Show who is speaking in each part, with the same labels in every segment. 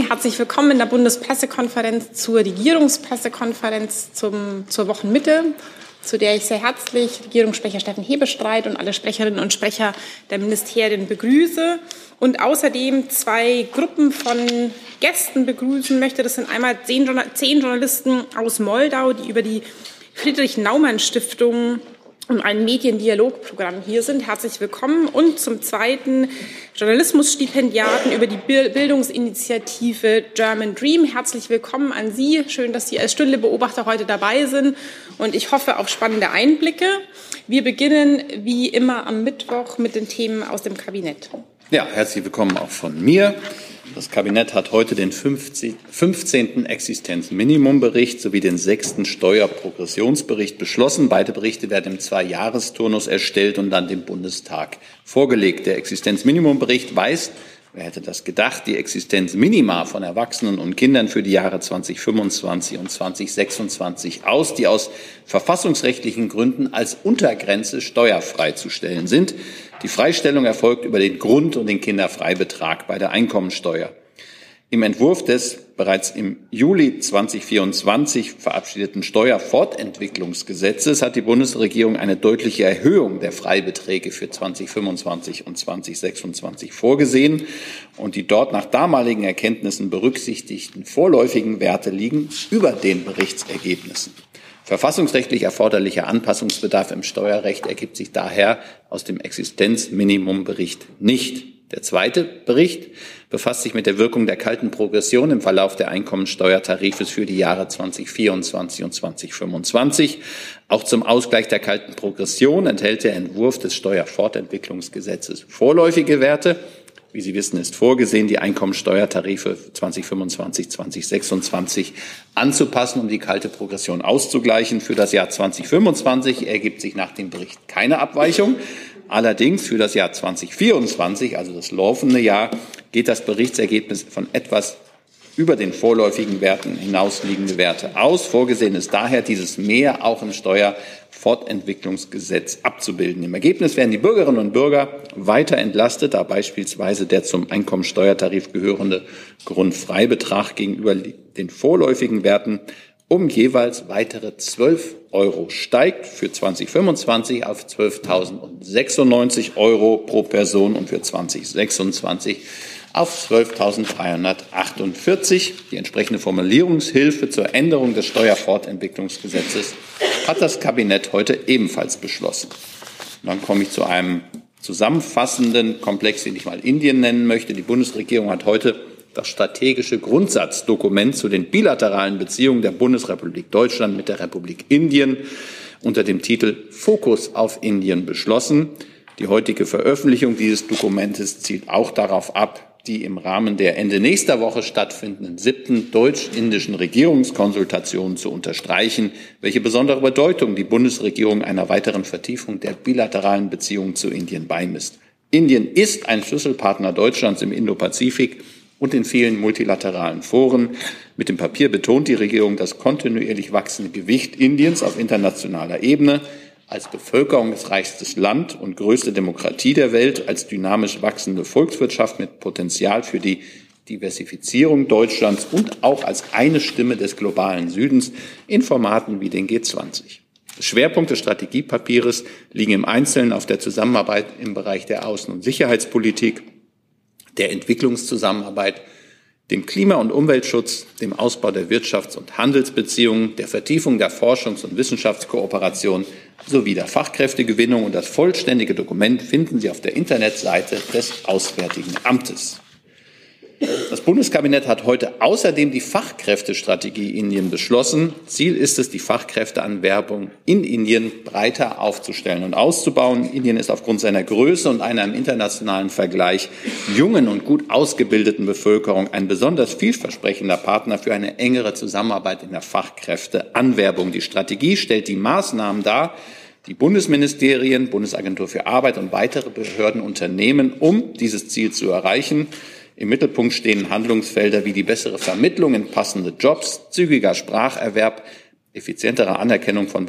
Speaker 1: herzlich willkommen in der Bundespressekonferenz zur Regierungspressekonferenz zur Wochenmitte, zu der ich sehr herzlich Regierungssprecher Steffen Hebestreit und alle Sprecherinnen und Sprecher der Ministerien begrüße und außerdem zwei Gruppen von Gästen begrüßen möchte. Das sind einmal 10 Journalisten aus Moldau, die über die Friedrich-Naumann-Stiftung und ein Mediendialogprogramm hier sind. Herzlich willkommen. Und zum Zweiten Journalismusstipendiaten über die Bildungsinitiative German Dream. Herzlich willkommen an Sie. Schön, dass Sie als Stündle-Beobachter heute dabei sind. Und ich hoffe auf spannende Einblicke. Wir beginnen wie immer am Mittwoch mit den Themen aus dem Kabinett.
Speaker 2: Ja, herzlich willkommen auch von mir. Das Kabinett hat heute den 15. Existenzminimumbericht sowie den 6. Steuerprogressionsbericht beschlossen. Beide Berichte werden im 2-Jahresturnus erstellt und dann dem Bundestag vorgelegt. Der Existenzminimumbericht weist, wer hätte das gedacht, die Existenzminima von Erwachsenen und Kindern für die Jahre 2025 und 2026 aus, die aus verfassungsrechtlichen Gründen als Untergrenze steuerfrei zu stellen sind. Die Freistellung erfolgt über den Grund- und den Kinderfreibetrag bei der Einkommensteuer. Im Entwurf des bereits im Juli 2024 verabschiedeten Steuerfortentwicklungsgesetzes hat die Bundesregierung eine deutliche Erhöhung der Freibeträge für 2025 und 2026 vorgesehen. Und die dort nach damaligen Erkenntnissen berücksichtigten vorläufigen Werte liegen über den Berichtsergebnissen. Verfassungsrechtlich erforderlicher Anpassungsbedarf im Steuerrecht ergibt sich daher aus dem Existenzminimumbericht nicht. Der zweite Bericht befasst sich mit der Wirkung der kalten Progression im Verlauf der Einkommensteuertarifes für die Jahre 2024 und 2025. Auch zum Ausgleich der kalten Progression enthält der Entwurf des Steuerfortentwicklungsgesetzes vorläufige Werte. Wie Sie wissen, ist vorgesehen, die Einkommensteuertarife 2025, 2026 anzupassen, um die kalte Progression auszugleichen. Für das Jahr 2025 ergibt sich nach dem Bericht keine Abweichung. Allerdings für das Jahr 2024, also das laufende Jahr, geht das Berichtsergebnis von etwas über den vorläufigen Werten hinausliegende Werte aus. Vorgesehen ist daher, dieses Mehr auch im Steuerfortentwicklungsgesetz abzubilden. Im Ergebnis werden die Bürgerinnen und Bürger weiter entlastet, da beispielsweise der zum Einkommensteuertarif gehörende Grundfreibetrag gegenüber den vorläufigen Werten um jeweils weitere 12 € steigt, für 2025 auf 12.096 € pro Person und für 2026 auf 12.348. Die entsprechende Formulierungshilfe zur Änderung des Steuerfortentwicklungsgesetzes hat das Kabinett heute ebenfalls beschlossen. Und dann komme ich zu einem zusammenfassenden Komplex, den ich mal Indien nennen möchte. Die Bundesregierung hat heute das strategische Grundsatzdokument zu den bilateralen Beziehungen der Bundesrepublik Deutschland mit der Republik Indien unter dem Titel Fokus auf Indien beschlossen. Die heutige Veröffentlichung dieses Dokumentes zielt auch darauf ab, die im Rahmen der Ende nächster Woche stattfindenden 7. deutsch-indischen Regierungskonsultationen zu unterstreichen, welche besondere Bedeutung die Bundesregierung einer weiteren Vertiefung der bilateralen Beziehungen zu Indien beimisst. Indien ist ein Schlüsselpartner Deutschlands im Indopazifik und in vielen multilateralen Foren. Mit dem Papier betont die Regierung das kontinuierlich wachsende Gewicht Indiens auf internationaler Ebene als bevölkerungsreichstes Land und größte Demokratie der Welt, als dynamisch wachsende Volkswirtschaft mit Potenzial für die Diversifizierung Deutschlands und auch als eine Stimme des globalen Südens in Formaten wie den G20. Schwerpunkte des Strategiepapiers liegen im Einzelnen auf der Zusammenarbeit im Bereich der Außen- und Sicherheitspolitik, der Entwicklungszusammenarbeit, dem Klima- und Umweltschutz, dem Ausbau der Wirtschafts- und Handelsbeziehungen, der Vertiefung der Forschungs- und Wissenschaftskooperation sowie der Fachkräftegewinnung. Und das vollständige Dokument finden Sie auf der Internetseite des Auswärtigen Amtes. Das Bundeskabinett hat heute außerdem die Fachkräftestrategie Indien beschlossen. Ziel ist es, die Fachkräfteanwerbung in Indien breiter aufzustellen und auszubauen. Indien ist aufgrund seiner Größe und einer im internationalen Vergleich jungen und gut ausgebildeten Bevölkerung ein besonders vielversprechender Partner für eine engere Zusammenarbeit in der Fachkräfteanwerbung. Die Strategie stellt die Maßnahmen dar, die Bundesministerien, Bundesagentur für Arbeit und weitere Behörden unternehmen, um dieses Ziel zu erreichen. Im Mittelpunkt stehen Handlungsfelder wie die bessere Vermittlung in passende Jobs, zügiger Spracherwerb, effizientere Anerkennung von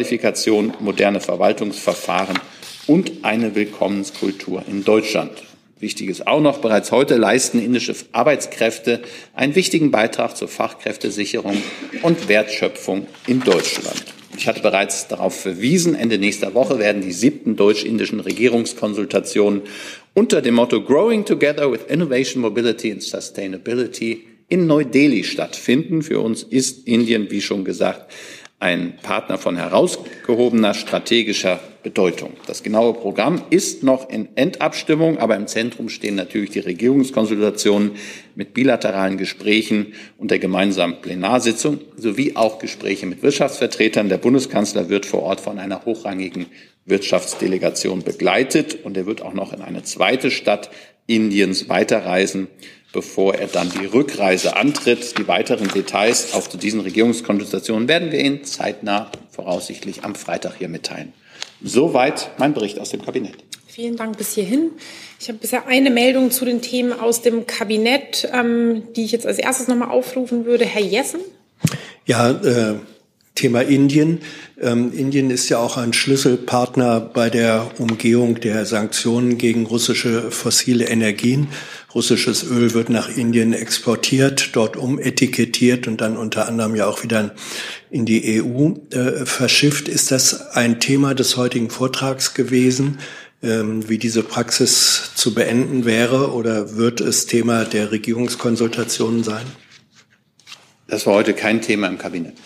Speaker 2: Berufsqualifikation, moderne Verwaltungsverfahren und eine Willkommenskultur in Deutschland. Wichtig ist auch noch, bereits heute leisten indische Arbeitskräfte einen wichtigen Beitrag zur Fachkräftesicherung und Wertschöpfung in Deutschland. Ich hatte bereits darauf verwiesen, Ende nächster Woche werden die 7. deutsch-indischen Regierungskonsultationen unter dem Motto Growing Together with Innovation, Mobility and Sustainability in Neu-Delhi stattfinden. Für uns ist Indien, wie schon gesagt, ein Partner von herausgehobener strategischer Bedeutung. Das genaue Programm ist noch in Endabstimmung, aber im Zentrum stehen natürlich die Regierungskonsultationen mit bilateralen Gesprächen und der gemeinsamen Plenarsitzung sowie auch Gespräche mit Wirtschaftsvertretern. Der Bundeskanzler wird vor Ort von einer hochrangigen Wirtschaftsdelegation begleitet und er wird auch noch in eine zweite Stadt Indiens weiterreisen, bevor er dann die Rückreise antritt. Die weiteren Details auch zu diesen Regierungskonsultationen werden wir Ihnen zeitnah, voraussichtlich am Freitag, hier mitteilen. Soweit mein Bericht aus dem Kabinett.
Speaker 1: Vielen Dank bis hierhin. Ich habe bisher eine Meldung zu den Themen aus dem Kabinett, die ich jetzt als erstes nochmal aufrufen würde. Herr Jessen.
Speaker 3: Ja, Thema Indien. Indien ist ja auch ein Schlüsselpartner bei der Umgehung der Sanktionen gegen russische fossile Energien. Russisches Öl wird nach Indien exportiert, dort umetikettiert und dann unter anderem ja auch wieder in die EU verschifft. Ist das ein Thema des heutigen Vortrags gewesen, wie diese Praxis zu beenden wäre, oder wird es Thema der Regierungskonsultationen sein?
Speaker 2: Das war heute kein Thema im Kabinett.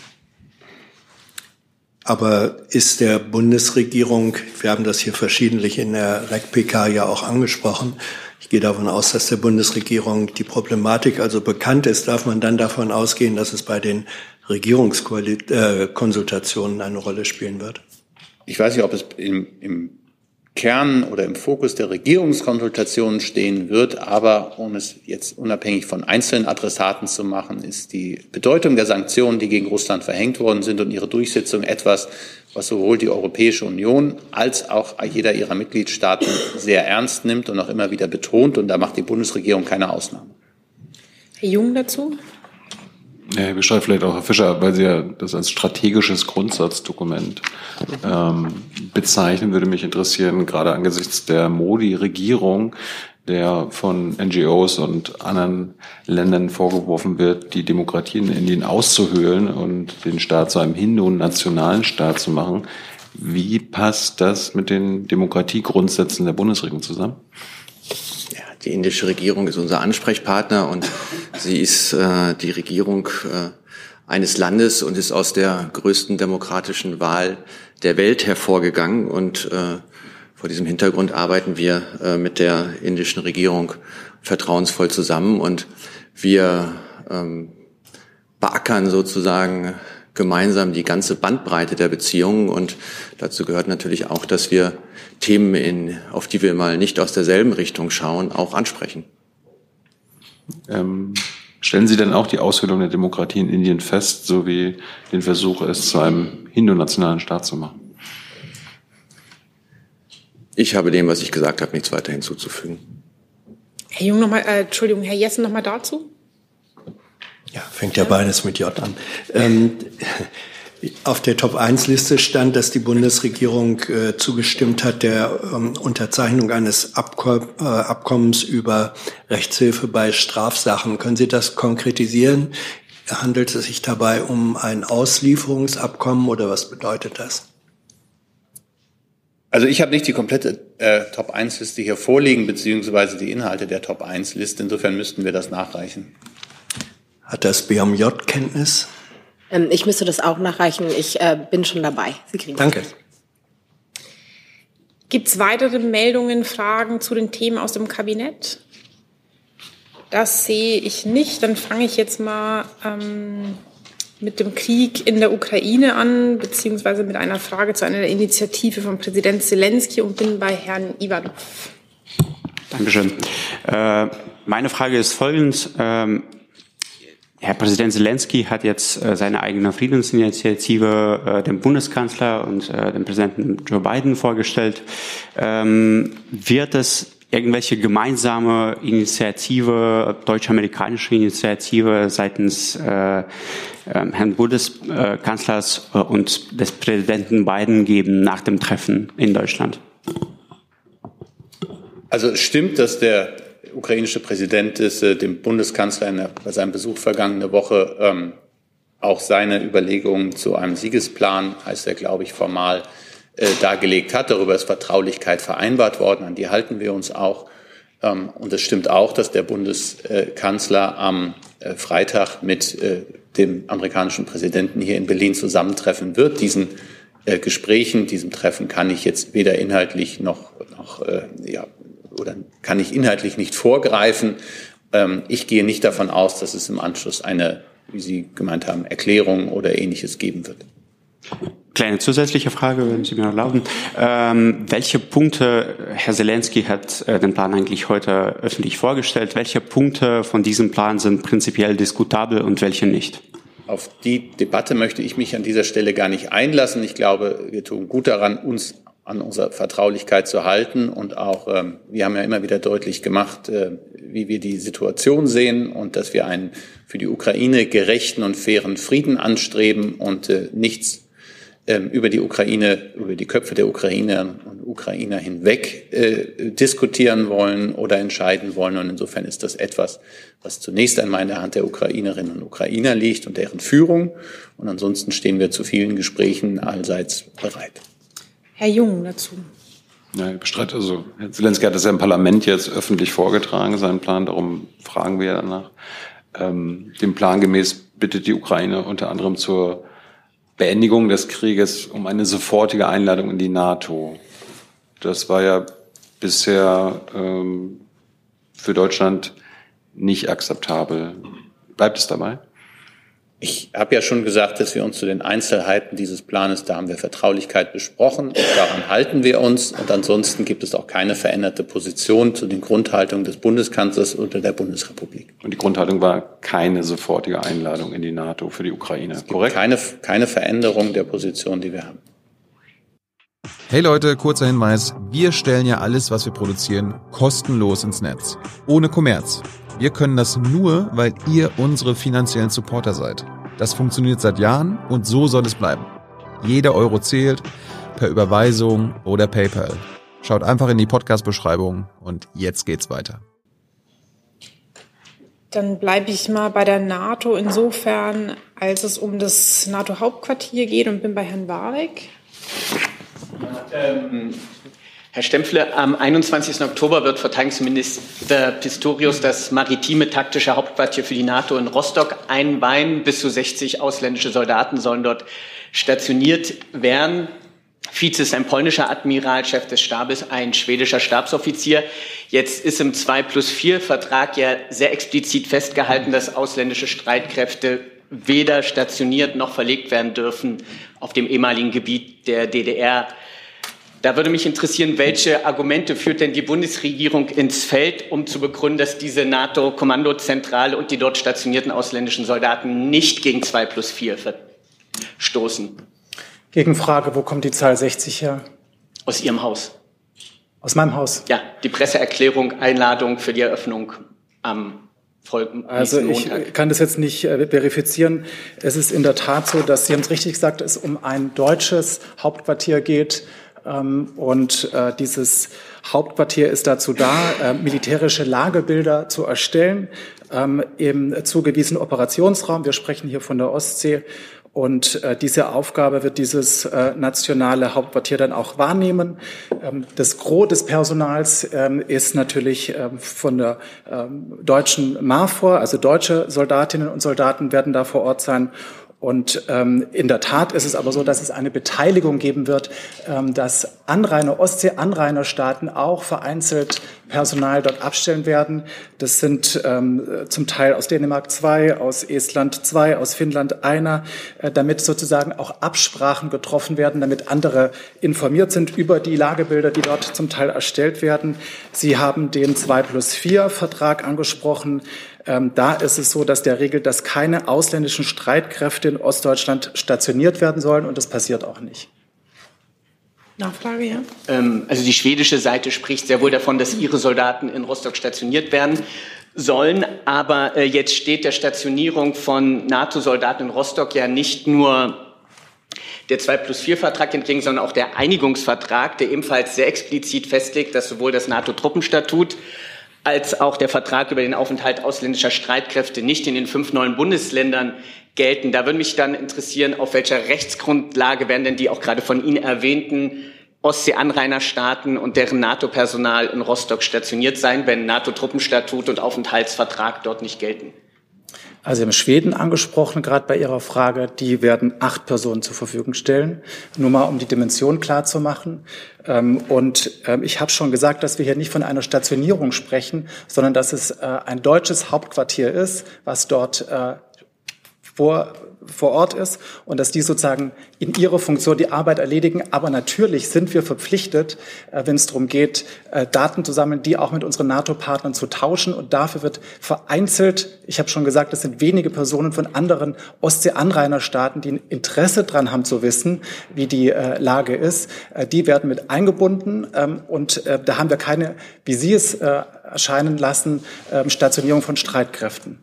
Speaker 3: Aber ist der Bundesregierung, wir haben das hier verschiedentlich in der REC-PK ja auch angesprochen, ich gehe davon aus, dass der Bundesregierung die Problematik also bekannt ist, darf man dann davon ausgehen, dass es bei den Regierungskonsultationen eine Rolle spielen wird?
Speaker 2: Ich weiß nicht, ob es im Kern oder im Fokus der Regierungskonsultationen stehen wird, aber um es jetzt unabhängig von einzelnen Adressaten zu machen, ist die Bedeutung der Sanktionen, die gegen Russland verhängt worden sind und ihre Durchsetzung etwas, was sowohl die Europäische Union als auch jeder ihrer Mitgliedstaaten sehr ernst nimmt und auch immer wieder betont. Und da macht die Bundesregierung keine Ausnahme.
Speaker 1: Herr Jung dazu.
Speaker 4: Ja, beschreibt vielleicht auch Herr Fischer, weil Sie ja das als strategisches Grundsatzdokument bezeichnen, würde mich interessieren, gerade angesichts der Modi-Regierung, der von NGOs und anderen Ländern vorgeworfen wird, die Demokratie in Indien auszuhöhlen und den Staat zu einem Hindu-nationalen Staat zu machen. Wie passt das mit den Demokratiegrundsätzen der Bundesregierung zusammen?
Speaker 5: Die indische Regierung ist unser Ansprechpartner und sie ist die Regierung eines Landes und ist aus der größten demokratischen Wahl der Welt hervorgegangen. Und vor diesem Hintergrund arbeiten wir mit der indischen Regierung vertrauensvoll zusammen und wir beackern sozusagen gemeinsam die ganze Bandbreite der Beziehungen. Und dazu gehört natürlich auch, dass wir Themen, auf die wir mal nicht aus derselben Richtung schauen, auch ansprechen.
Speaker 4: Stellen Sie denn auch die Aushöhlung der Demokratie in Indien fest, sowie den Versuch, es zu einem hindu-nationalen Staat zu machen?
Speaker 5: Ich habe dem, was ich gesagt habe, nichts weiter hinzuzufügen.
Speaker 1: Herr Jung nochmal, Herr Jessen nochmal dazu.
Speaker 3: Ja, fängt ja beides mit J an. Auf der Top-1-Liste stand, dass die Bundesregierung zugestimmt hat der Unterzeichnung eines Abkommens über Rechtshilfe bei Strafsachen. Können Sie das konkretisieren? Handelt es sich dabei um ein Auslieferungsabkommen oder was bedeutet das?
Speaker 2: Also ich habe nicht die komplette Top-1-Liste hier vorliegen, beziehungsweise die Inhalte der Top-1-Liste. Insofern müssten wir das nachreichen.
Speaker 3: Hat das BMJ Kenntnis?
Speaker 6: Ich müsste das auch nachreichen. Ich bin schon dabei. Sie kriegen
Speaker 3: Danke.
Speaker 1: Gibt es weitere Meldungen, Fragen zu den Themen aus dem Kabinett? Das sehe ich nicht. Dann fange ich jetzt mal mit dem Krieg in der Ukraine an, beziehungsweise mit einer Frage zu einer Initiative von Präsident Zelensky und bin bei Herrn Ivanov.
Speaker 7: Dankeschön. Meine Frage ist folgendes. Herr Präsident Zelensky hat jetzt seine eigene Friedensinitiative dem Bundeskanzler und dem Präsidenten Joe Biden vorgestellt. Wird es irgendwelche gemeinsame Initiative, deutsch-amerikanische Initiative seitens Herrn Bundeskanzlers und des Präsidenten Biden geben nach dem Treffen in Deutschland?
Speaker 2: Also es stimmt, dass der ukrainische Präsident dem Bundeskanzler bei seinem Besuch vergangene Woche auch seine Überlegungen zu einem Siegesplan, heißt er, glaube ich, formal dargelegt hat. Darüber ist Vertraulichkeit vereinbart worden, an die halten wir uns auch. Und es stimmt auch, dass der Bundeskanzler am Freitag mit dem amerikanischen Präsidenten hier in Berlin zusammentreffen wird. Diesen Gesprächen, diesem Treffen kann ich jetzt weder inhaltlich oder kann ich inhaltlich nicht vorgreifen. Ich gehe nicht davon aus, dass es im Anschluss eine, wie Sie gemeint haben, Erklärung oder Ähnliches geben wird.
Speaker 7: Kleine zusätzliche Frage, wenn Sie mir erlauben. Welche Punkte, Herr Zelensky hat den Plan eigentlich heute öffentlich vorgestellt, welche Punkte von diesem Plan sind prinzipiell diskutabel und welche nicht?
Speaker 2: Auf die Debatte möchte ich mich an dieser Stelle gar nicht einlassen. Ich glaube, wir tun gut daran, uns an unserer Vertraulichkeit zu halten. Und auch, wir haben ja immer wieder deutlich gemacht, wie wir die Situation sehen und dass wir einen für die Ukraine gerechten und fairen Frieden anstreben und nichts über die Ukraine, über die Köpfe der Ukrainerinnen und Ukrainer hinweg diskutieren wollen oder entscheiden wollen. Und insofern ist das etwas, was zunächst einmal in der Hand der Ukrainerinnen und Ukrainer liegt und deren Führung. Und ansonsten stehen wir zu vielen Gesprächen allseits bereit.
Speaker 1: Herr Jung dazu.
Speaker 4: Ja, ich bestreite, also Herr Zelensky hat das ja im Parlament jetzt öffentlich vorgetragen, seinen Plan, darum fragen wir danach. Dem Plan gemäß bittet die Ukraine unter anderem zur Beendigung des Krieges um eine sofortige Einladung in die NATO. Das war ja bisher für Deutschland nicht akzeptabel. Bleibt es dabei?
Speaker 2: Ich habe ja schon gesagt, dass wir uns zu den Einzelheiten dieses Planes, da haben wir Vertraulichkeit besprochen, und daran halten wir uns. Und ansonsten gibt es auch keine veränderte Position zu den Grundhaltungen des Bundeskanzlers oder der Bundesrepublik.
Speaker 4: Und die Grundhaltung war keine sofortige Einladung in die NATO für die Ukraine, korrekt?
Speaker 2: Keine Veränderung der Position, die wir haben.
Speaker 8: Hey Leute, kurzer Hinweis. Wir stellen ja alles, was wir produzieren, kostenlos ins Netz. Ohne Kommerz. Wir können das nur, weil ihr unsere finanziellen Supporter seid. Das funktioniert seit Jahren und so soll es bleiben. Jeder Euro zählt, per Überweisung oder PayPal. Schaut einfach in die Podcast-Beschreibung und jetzt geht's weiter.
Speaker 1: Dann bleibe ich mal bei der NATO insofern, als es um das NATO-Hauptquartier geht, und bin bei Herrn Warwick.
Speaker 9: Herr Stempfle, am 21. Oktober wird Verteidigungsminister Pistorius das maritime taktische Hauptquartier für die NATO in Rostock einweihen. Bis zu 60 ausländische Soldaten sollen dort stationiert werden. Vize ist ein polnischer Admiral, Chef des Stabes ein schwedischer Stabsoffizier. Jetzt ist im 2+4-Vertrag ja sehr explizit festgehalten, dass ausländische Streitkräfte weder stationiert noch verlegt werden dürfen auf dem ehemaligen Gebiet der DDR. Da würde mich interessieren, welche Argumente führt denn die Bundesregierung ins Feld, um zu begründen, dass diese NATO-Kommandozentrale und die dort stationierten ausländischen Soldaten nicht gegen 2+4 verstoßen?
Speaker 10: Gegenfrage, wo kommt die Zahl 60 her?
Speaker 9: Aus Ihrem Haus.
Speaker 10: Aus meinem Haus?
Speaker 9: Ja, die Presseerklärung, Einladung für die Eröffnung am folgenden
Speaker 10: Also ich kann das jetzt nicht verifizieren. Es ist in der Tat so, dass Sie haben es richtig gesagt, es um ein deutsches Hauptquartier geht. Und dieses Hauptquartier ist dazu da, militärische Lagebilder zu erstellen im zugewiesenen Operationsraum. Wir sprechen hier von der Ostsee. Und diese Aufgabe wird dieses nationale Hauptquartier dann auch wahrnehmen. Das Gros des Personals ist natürlich von der deutschen MAFOR, also deutsche Soldatinnen und Soldaten werden da vor Ort sein. Und in der Tat ist es aber so, dass es eine Beteiligung geben wird, dass Ostsee-Anrainerstaaten auch vereinzelt Personal dort abstellen werden. Das sind zum Teil aus Dänemark 2, aus Estland 2, aus Finnland 1, damit sozusagen auch Absprachen getroffen werden, damit andere informiert sind über die Lagebilder, die dort zum Teil erstellt werden. Sie haben den 2+4-Vertrag angesprochen. Da ist es so, dass der regelt, dass keine ausländischen Streitkräfte in Ostdeutschland stationiert werden sollen, und das passiert auch nicht.
Speaker 1: Nachfrage, ja.
Speaker 9: Also die schwedische Seite spricht sehr wohl davon, dass ihre Soldaten in Rostock stationiert werden sollen. Aber jetzt steht der Stationierung von NATO-Soldaten in Rostock ja nicht nur der 2+4-Vertrag entgegen, sondern auch der Einigungsvertrag, der ebenfalls sehr explizit festlegt, dass sowohl das NATO-Truppenstatut als auch der Vertrag über den Aufenthalt ausländischer Streitkräfte nicht in den 5 neuen Bundesländern gelten. Da würde mich dann interessieren, auf welcher Rechtsgrundlage werden denn die auch gerade von Ihnen erwähnten Ostsee-Anrainerstaaten und deren NATO-Personal in Rostock stationiert sein, wenn NATO-Truppenstatut und Aufenthaltsvertrag dort nicht gelten?
Speaker 10: Also im Schweden angesprochen, gerade bei Ihrer Frage, die werden 8 Personen zur Verfügung stellen, nur mal um die Dimension klar zu machen. Ich habe schon gesagt, dass wir hier nicht von einer Stationierung sprechen, sondern dass es ein deutsches Hauptquartier ist, was dort vor Ort ist und dass die sozusagen in ihrer Funktion die Arbeit erledigen. Aber natürlich sind wir verpflichtet, wenn es darum geht, Daten zu sammeln, die auch mit unseren NATO-Partnern zu tauschen. Und dafür wird vereinzelt, ich habe schon gesagt, das sind wenige Personen von anderen Ostsee-Anrainerstaaten, die ein Interesse daran haben zu wissen, wie die Lage ist. Die werden mit eingebunden und da haben wir keine, wie Sie es erscheinen lassen, Stationierung von Streitkräften.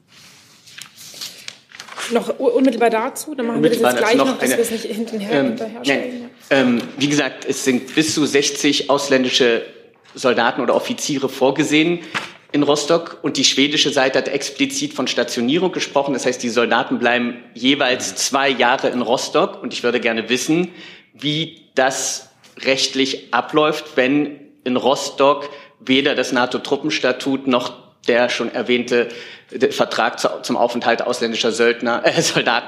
Speaker 1: Noch unmittelbar dazu, dann machen wir das jetzt gleich noch, dass wir es nicht hinterher stellen.
Speaker 9: Wie gesagt, es sind bis zu 60 ausländische Soldaten oder Offiziere vorgesehen in Rostock und die schwedische Seite hat explizit von Stationierung gesprochen. Das heißt, die Soldaten bleiben jeweils 2 Jahre in Rostock und ich würde gerne wissen, wie das rechtlich abläuft, wenn in Rostock weder das NATO-Truppenstatut noch der schon erwähnte Vertrag zum Aufenthalt ausländischer Soldaten,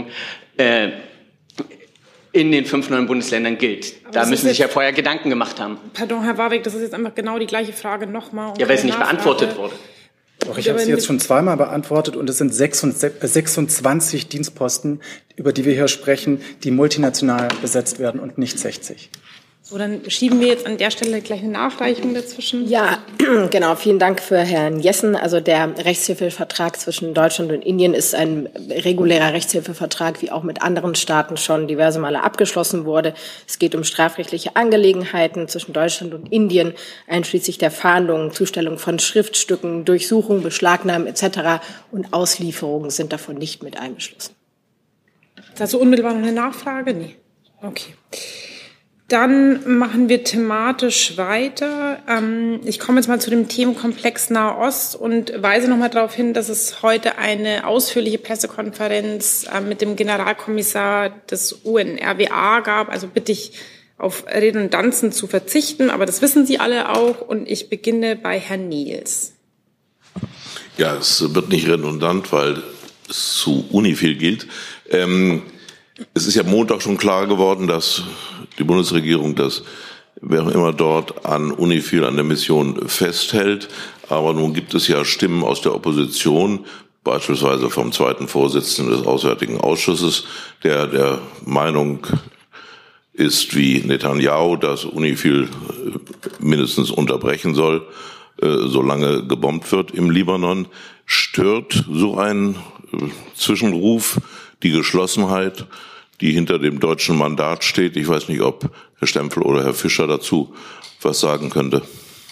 Speaker 9: in den 5 neuen Bundesländern gilt. Da müssen Sie sich ja vorher Gedanken gemacht haben.
Speaker 1: Pardon, Herr Warwick, das ist jetzt einfach genau die gleiche Frage nochmal.
Speaker 9: Ja, weil es nicht beantwortet wurde.
Speaker 10: Doch, ich habe sie jetzt schon zweimal beantwortet und es sind 26 Dienstposten, über die wir hier sprechen, die multinational besetzt werden und nicht 60.
Speaker 1: So, dann schieben wir jetzt an der Stelle gleich eine Nachreichung dazwischen.
Speaker 6: Ja, genau. Vielen Dank für Herrn Jessen. Also der Rechtshilfevertrag zwischen Deutschland und Indien ist ein regulärer Rechtshilfevertrag, wie auch mit anderen Staaten schon diverse Male abgeschlossen wurde. Es geht um strafrechtliche Angelegenheiten zwischen Deutschland und Indien, einschließlich der Fahndung, Zustellung von Schriftstücken, Durchsuchung, Beschlagnahmen etc. und Auslieferungen sind davon nicht mit eingeschlossen.
Speaker 1: Dazu unmittelbar noch eine Nachfrage? Nee. Okay. Dann machen wir thematisch weiter. Ich komme jetzt mal zu dem Themenkomplex Nahost und weise noch mal darauf hin, dass es heute eine ausführliche Pressekonferenz mit dem Generalkommissar des UNRWA gab. Also bitte ich, auf Redundanzen zu verzichten, aber das wissen Sie alle auch. Und ich beginne bei Herrn Niels.
Speaker 11: Ja, es wird nicht redundant, weil es zu UNIFIL gilt. Es ist ja Montag schon klar geworden, dass die Bundesregierung das, wer auch immer dort an UNIFIL, an der Mission festhält. Aber nun gibt es ja Stimmen aus der Opposition, beispielsweise vom zweiten Vorsitzenden des Auswärtigen Ausschusses, der Meinung ist wie Netanyahu, dass UNIFIL mindestens unterbrechen soll, solange gebombt wird im Libanon. Stört so ein Zwischenruf die Geschlossenheit, die hinter dem deutschen Mandat steht? Ich weiß nicht, ob Herr Stempfel oder Herr Fischer dazu was sagen könnte.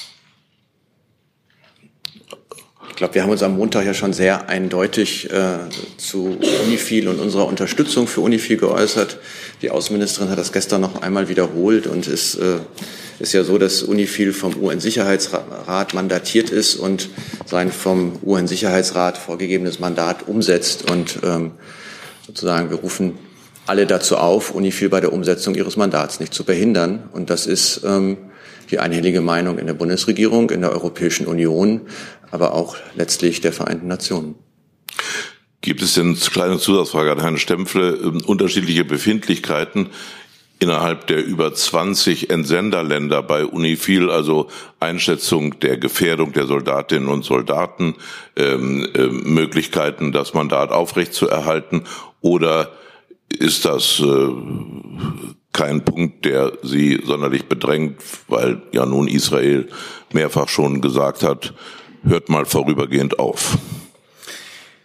Speaker 5: Ich glaube, wir haben uns am Montag ja schon sehr eindeutig zu UNIFIL und unserer Unterstützung für UNIFIL geäußert. Die Außenministerin hat das gestern noch einmal wiederholt und es ist ja so, dass UNIFIL vom UN-Sicherheitsrat mandatiert ist und sein vom UN-Sicherheitsrat vorgegebenes Mandat umsetzt und sozusagen wir rufen alle dazu auf, UNIFIL bei der Umsetzung ihres Mandats nicht zu behindern. Und das ist die einhellige Meinung in der Bundesregierung, in der Europäischen Union, aber auch letztlich der Vereinten Nationen.
Speaker 11: Gibt es denn, kleine Zusatzfrage an Herrn Stempfle, unterschiedliche Befindlichkeiten innerhalb der über 20 Entsenderländer bei UNIFIL, also Einschätzung der Gefährdung der Soldatinnen und Soldaten, Möglichkeiten, das Mandat aufrechtzuerhalten, oder ist das kein Punkt, der Sie sonderlich bedrängt, weil ja nun Israel mehrfach schon gesagt hat, hört mal vorübergehend auf?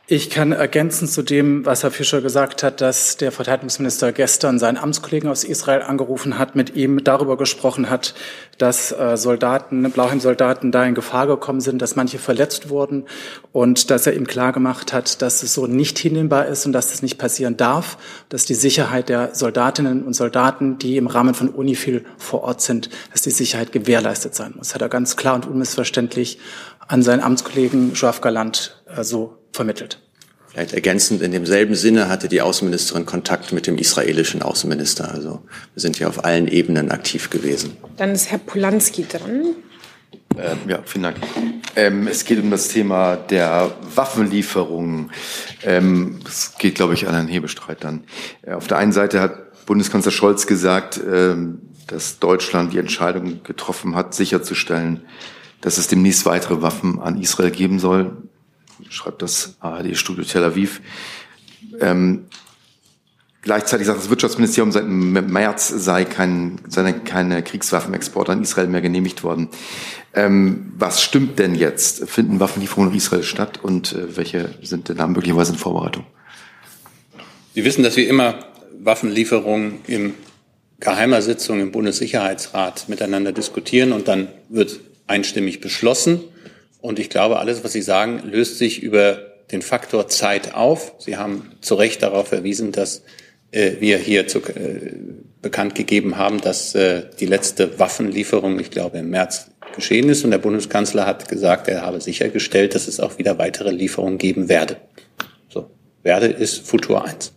Speaker 10: Ich kann ergänzen zu dem, was Herr Fischer gesagt hat, dass der Verteidigungsminister gestern seinen Amtskollegen aus Israel angerufen hat, mit ihm darüber gesprochen hat, dass Blauhelm-Soldaten da in Gefahr gekommen sind, dass manche verletzt wurden und dass er ihm klargemacht hat, dass es so nicht hinnehmbar ist und dass das nicht passieren darf, dass die Sicherheit der Soldatinnen und Soldaten, die im Rahmen von UNIFIL vor Ort sind, dass die Sicherheit gewährleistet sein muss. Das hat er ganz klar und unmissverständlich an seinen Amtskollegen Joachim Galland so vermittelt.
Speaker 5: Vielleicht ergänzend, in demselben Sinne hatte die Außenministerin Kontakt mit dem israelischen Außenminister. Also wir sind ja auf allen Ebenen aktiv gewesen.
Speaker 1: Dann ist Herr Polanski dran.
Speaker 12: Ja, vielen Dank. Es geht um das Thema der Waffenlieferungen. Es geht, glaube ich, an Herrn Hebestreit dann. Auf der einen Seite hat Bundeskanzler Scholz gesagt, dass Deutschland die Entscheidung getroffen hat, sicherzustellen, dass es demnächst weitere Waffen an Israel geben soll. Schreibt das ARD-Studio Tel Aviv. Gleichzeitig sagt das Wirtschaftsministerium, seit März sei keine Kriegswaffenexporte an Israel mehr genehmigt worden. Was stimmt denn jetzt? Finden Waffenlieferungen nach Israel statt und welche sind denn da möglicherweise in Vorbereitung?
Speaker 2: Sie wissen, dass wir immer Waffenlieferungen in geheimer Sitzung im Bundessicherheitsrat miteinander diskutieren und dann wird einstimmig beschlossen. Und ich glaube, alles, was Sie sagen, löst sich über den Faktor Zeit auf. Sie haben zu Recht darauf verwiesen, dass wir hier bekannt gegeben haben, dass die letzte Waffenlieferung, ich glaube, im März geschehen ist. Und der Bundeskanzler hat gesagt, er habe sichergestellt, dass es auch wieder weitere Lieferungen geben werde. So, werde ist Futur 1.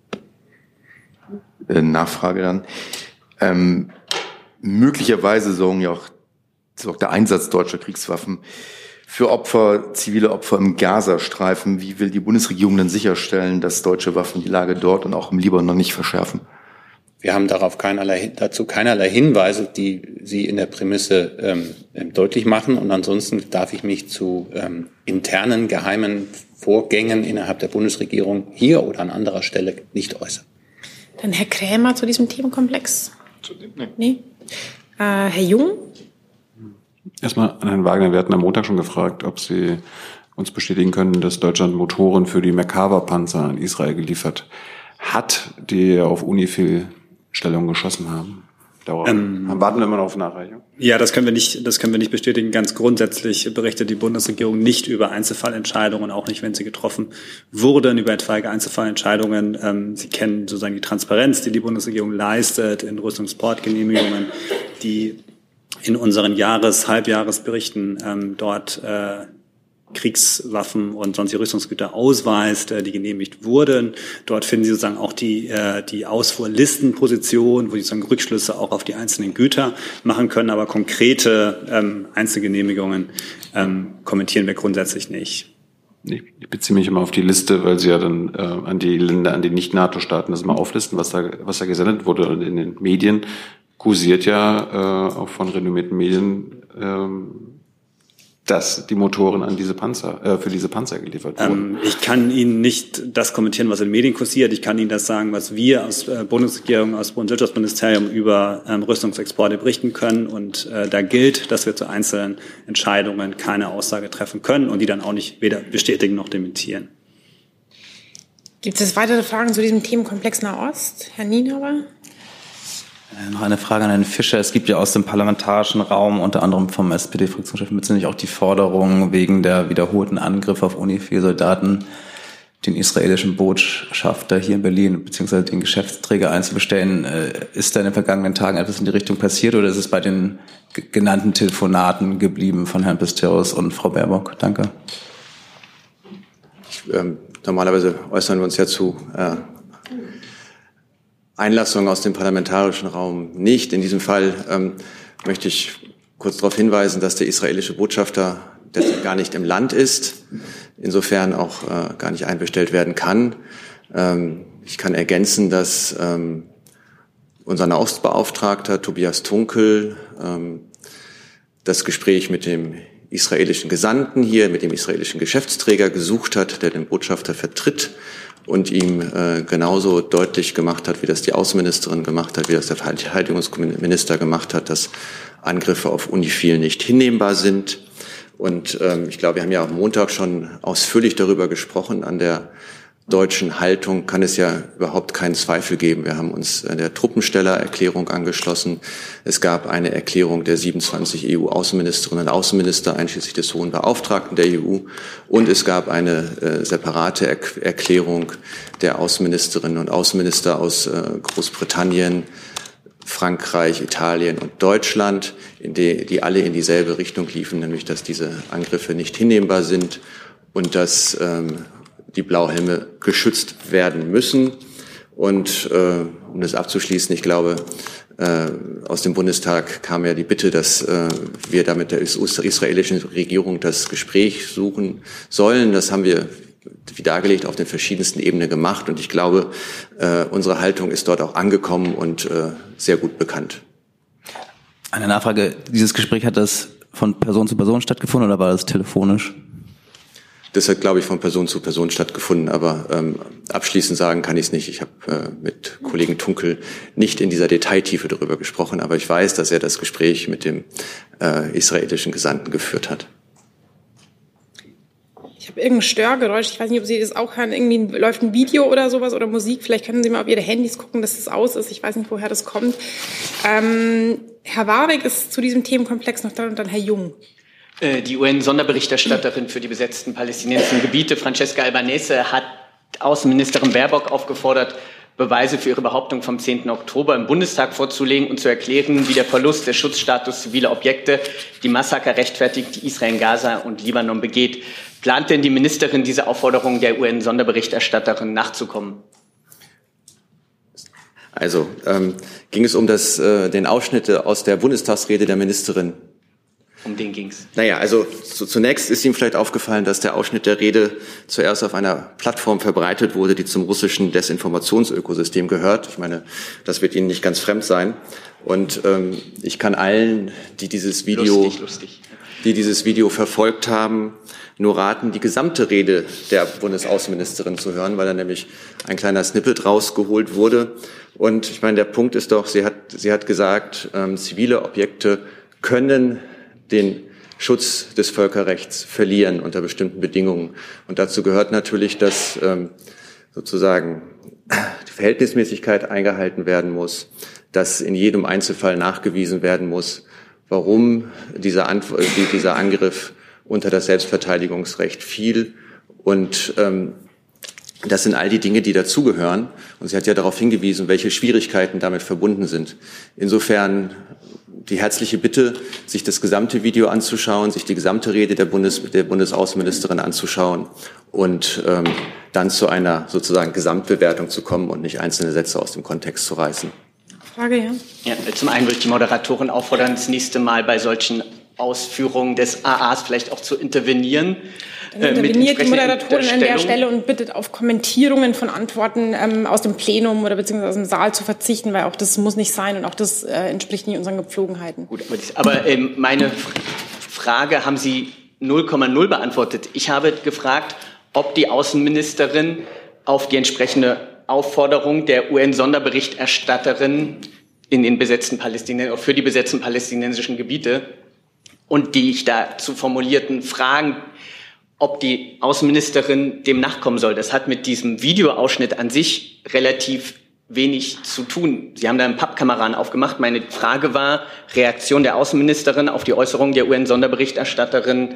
Speaker 12: Nachfrage dann. Möglicherweise sorgt der Einsatz deutscher Kriegswaffen für Opfer, zivile Opfer im Gazastreifen. Wie will die Bundesregierung denn sicherstellen, dass deutsche Waffen die Lage dort und auch im Libanon nicht verschärfen?
Speaker 2: Wir haben dazu keinerlei Hinweise, die Sie in der Prämisse deutlich machen. Und ansonsten darf ich mich zu internen, geheimen Vorgängen innerhalb der Bundesregierung hier oder an anderer Stelle nicht äußern.
Speaker 1: Dann Herr Krämer zu diesem Themenkomplex? Nee. Herr Jung?
Speaker 4: Erstmal an Herrn Wagner. Wir hatten am Montag schon gefragt, ob Sie uns bestätigen können, dass Deutschland Motoren für die Merkava-Panzer an Israel geliefert hat, die auf UNIFIL-Stellungen geschossen haben. Warten wir immer noch auf Nachreichung?
Speaker 13: Ja, das können wir nicht bestätigen. Ganz grundsätzlich berichtet die Bundesregierung nicht über Einzelfallentscheidungen, auch nicht, wenn sie getroffen wurden, über etwaige Einzelfallentscheidungen. Sie kennen sozusagen die Transparenz, die die Bundesregierung leistet in Rüstungsportgenehmigungen, die in unseren Halbjahresberichten dort Kriegswaffen und sonstige Rüstungsgüter ausweist, die genehmigt wurden. Dort finden Sie sozusagen auch die Ausfuhrlistenposition, wo Sie sozusagen Rückschlüsse auch auf die einzelnen Güter machen können, aber konkrete Einzelgenehmigungen kommentieren wir grundsätzlich nicht.
Speaker 4: Ich beziehe mich immer auf die Liste, weil Sie ja dann an die Länder, an die Nicht-NATO-Staaten das mal auflisten, was da gesendet wurde. Und in den Medien kursiert ja auch von renommierten Medien, dass die Motoren an für diese Panzer geliefert wurden.
Speaker 13: Ich kann Ihnen nicht das kommentieren, was in den Medien kursiert. Ich kann Ihnen das sagen, was wir aus Bundesregierung, aus Bundeswirtschaftsministerium über Rüstungsexporte berichten können. Und da gilt, dass wir zu einzelnen Entscheidungen keine Aussage treffen können und die dann auch nicht weder bestätigen noch dementieren.
Speaker 1: Gibt es weitere Fragen zu diesem Themenkomplex Nahost? Herr Nienhauer?
Speaker 14: Noch eine Frage an Herrn Fischer. Es gibt ja aus dem parlamentarischen Raum, unter anderem vom SPD-Fraktionschef Mützenich, auch die Forderung wegen der wiederholten Angriffe auf UNIFIL-Soldaten, den israelischen Botschafter hier in Berlin bzw. den Geschäftsträger einzubestellen. Ist da in den vergangenen Tagen etwas in die Richtung passiert oder ist es bei den genannten Telefonaten geblieben von Herrn Pistorius und Frau Baerbock? Danke.
Speaker 5: Normalerweise äußern wir uns ja zu Einlassungen aus dem parlamentarischen Raum nicht. In diesem Fall möchte ich kurz darauf hinweisen, dass der israelische Botschafter derzeit gar nicht im Land ist, insofern auch gar nicht einbestellt werden kann. Ich kann ergänzen, dass unser Nahostbeauftragter Tobias Tunkel das Gespräch mit dem israelischen Gesandten hier, mit dem israelischen Geschäftsträger gesucht hat, der den Botschafter vertritt und ihm genauso deutlich gemacht hat, wie das die Außenministerin gemacht hat, wie das der Verteidigungsminister gemacht hat, dass Angriffe auf UNIFIL nicht hinnehmbar sind Und ich glaube, wir haben ja am Montag schon ausführlich darüber gesprochen. An der deutschen Haltung kann es ja überhaupt keinen Zweifel geben. Wir haben uns der Truppenstellererklärung angeschlossen. Es gab eine Erklärung der 27 EU-Außenministerinnen und Außenminister, einschließlich des Hohen Beauftragten der EU. Und es gab eine separate Erklärung der Außenministerinnen und Außenminister aus Großbritannien, Frankreich, Italien und Deutschland, die alle in dieselbe Richtung liefen, nämlich dass diese Angriffe nicht hinnehmbar sind und dass die Blauhelme geschützt werden müssen. Und um das abzuschließen, ich glaube, aus dem Bundestag kam ja die Bitte, dass wir da mit der israelischen Regierung das Gespräch suchen sollen. Das haben wir, wie dargelegt, auf den verschiedensten Ebenen gemacht. Und ich glaube, unsere Haltung ist dort auch angekommen und sehr gut bekannt.
Speaker 14: Eine Nachfrage. Dieses Gespräch, hat das von Person zu Person stattgefunden oder war das telefonisch?
Speaker 5: Das hat, glaube ich, von Person zu Person stattgefunden, aber abschließend sagen kann ich es nicht. Ich habe mit Kollegen Tunkel nicht in dieser Detailtiefe darüber gesprochen, aber ich weiß, dass er das Gespräch mit dem israelischen Gesandten geführt hat.
Speaker 1: Ich habe irgendein Störgeräusch, ich weiß nicht, ob Sie das auch hören, irgendwie läuft ein Video oder sowas oder Musik, vielleicht können Sie mal auf Ihre Handys gucken, dass es aus ist, ich weiß nicht, woher das kommt. Herr Warwick ist zu diesem Themenkomplex noch dran und dann Herr Jung.
Speaker 9: Die UN-Sonderberichterstatterin für die besetzten palästinensischen Gebiete, Francesca Albanese, hat Außenministerin Baerbock aufgefordert, Beweise für ihre Behauptung vom 10. Oktober im Bundestag vorzulegen und zu erklären, wie der Verlust des Schutzstatus ziviler Objekte die Massaker rechtfertigt, die Israel in Gaza und Libanon begeht. Plant denn die Ministerin, diese Aufforderung der UN-Sonderberichterstatterin nachzukommen?
Speaker 5: Also ging es um den Ausschnitt aus der Bundestagsrede der Ministerin?
Speaker 9: Um den ging's.
Speaker 5: Naja, also zunächst ist Ihnen vielleicht aufgefallen, dass der Ausschnitt der Rede zuerst auf einer Plattform verbreitet wurde, die zum russischen Desinformationsökosystem gehört. Ich meine, das wird Ihnen nicht ganz fremd sein. Und ich kann allen, die dieses Video verfolgt haben, nur raten, die gesamte Rede der Bundesaußenministerin zu hören, weil da nämlich ein kleiner Snippet rausgeholt wurde. Und ich meine, der Punkt ist doch, sie hat gesagt, zivile Objekte können den Schutz des Völkerrechts verlieren unter bestimmten Bedingungen. Und dazu gehört natürlich, dass sozusagen die Verhältnismäßigkeit eingehalten werden muss, dass in jedem Einzelfall nachgewiesen werden muss, warum dieser Angriff unter das Selbstverteidigungsrecht fiel. Und das sind all die Dinge, die dazugehören. Und sie hat ja darauf hingewiesen, welche Schwierigkeiten damit verbunden sind. Insofern die herzliche Bitte, sich das gesamte Video anzuschauen, sich die gesamte Rede der Bundesaußenministerin anzuschauen und dann zu einer sozusagen Gesamtbewertung zu kommen und nicht einzelne Sätze aus dem Kontext zu reißen.
Speaker 1: Frage, ja.
Speaker 9: Ja, zum einen würde ich die Moderatorin auffordern, das nächste Mal bei solchen Ausführungen des AAs vielleicht auch zu intervenieren.
Speaker 1: Dann interveniert die Moderatorin an der Stelle und bittet auf Kommentierungen von Antworten aus dem Plenum oder beziehungsweise aus dem Saal zu verzichten, weil auch das muss nicht sein und auch das entspricht nicht unseren Gepflogenheiten.
Speaker 9: Gut, aber meine Frage haben Sie 0,0 beantwortet. Ich habe gefragt, ob die Außenministerin auf die entsprechende Aufforderung der UN-Sonderberichterstatterin in den besetzten für die besetzten palästinensischen Gebiete und die ich dazu formulierten Fragen, ob die Außenministerin dem nachkommen soll. Das hat mit diesem Videoausschnitt an sich relativ wenig zu tun. Sie haben da einen Pappkameraden aufgemacht. Meine Frage war, Reaktion der Außenministerin auf die Äußerung der UN-Sonderberichterstatterin.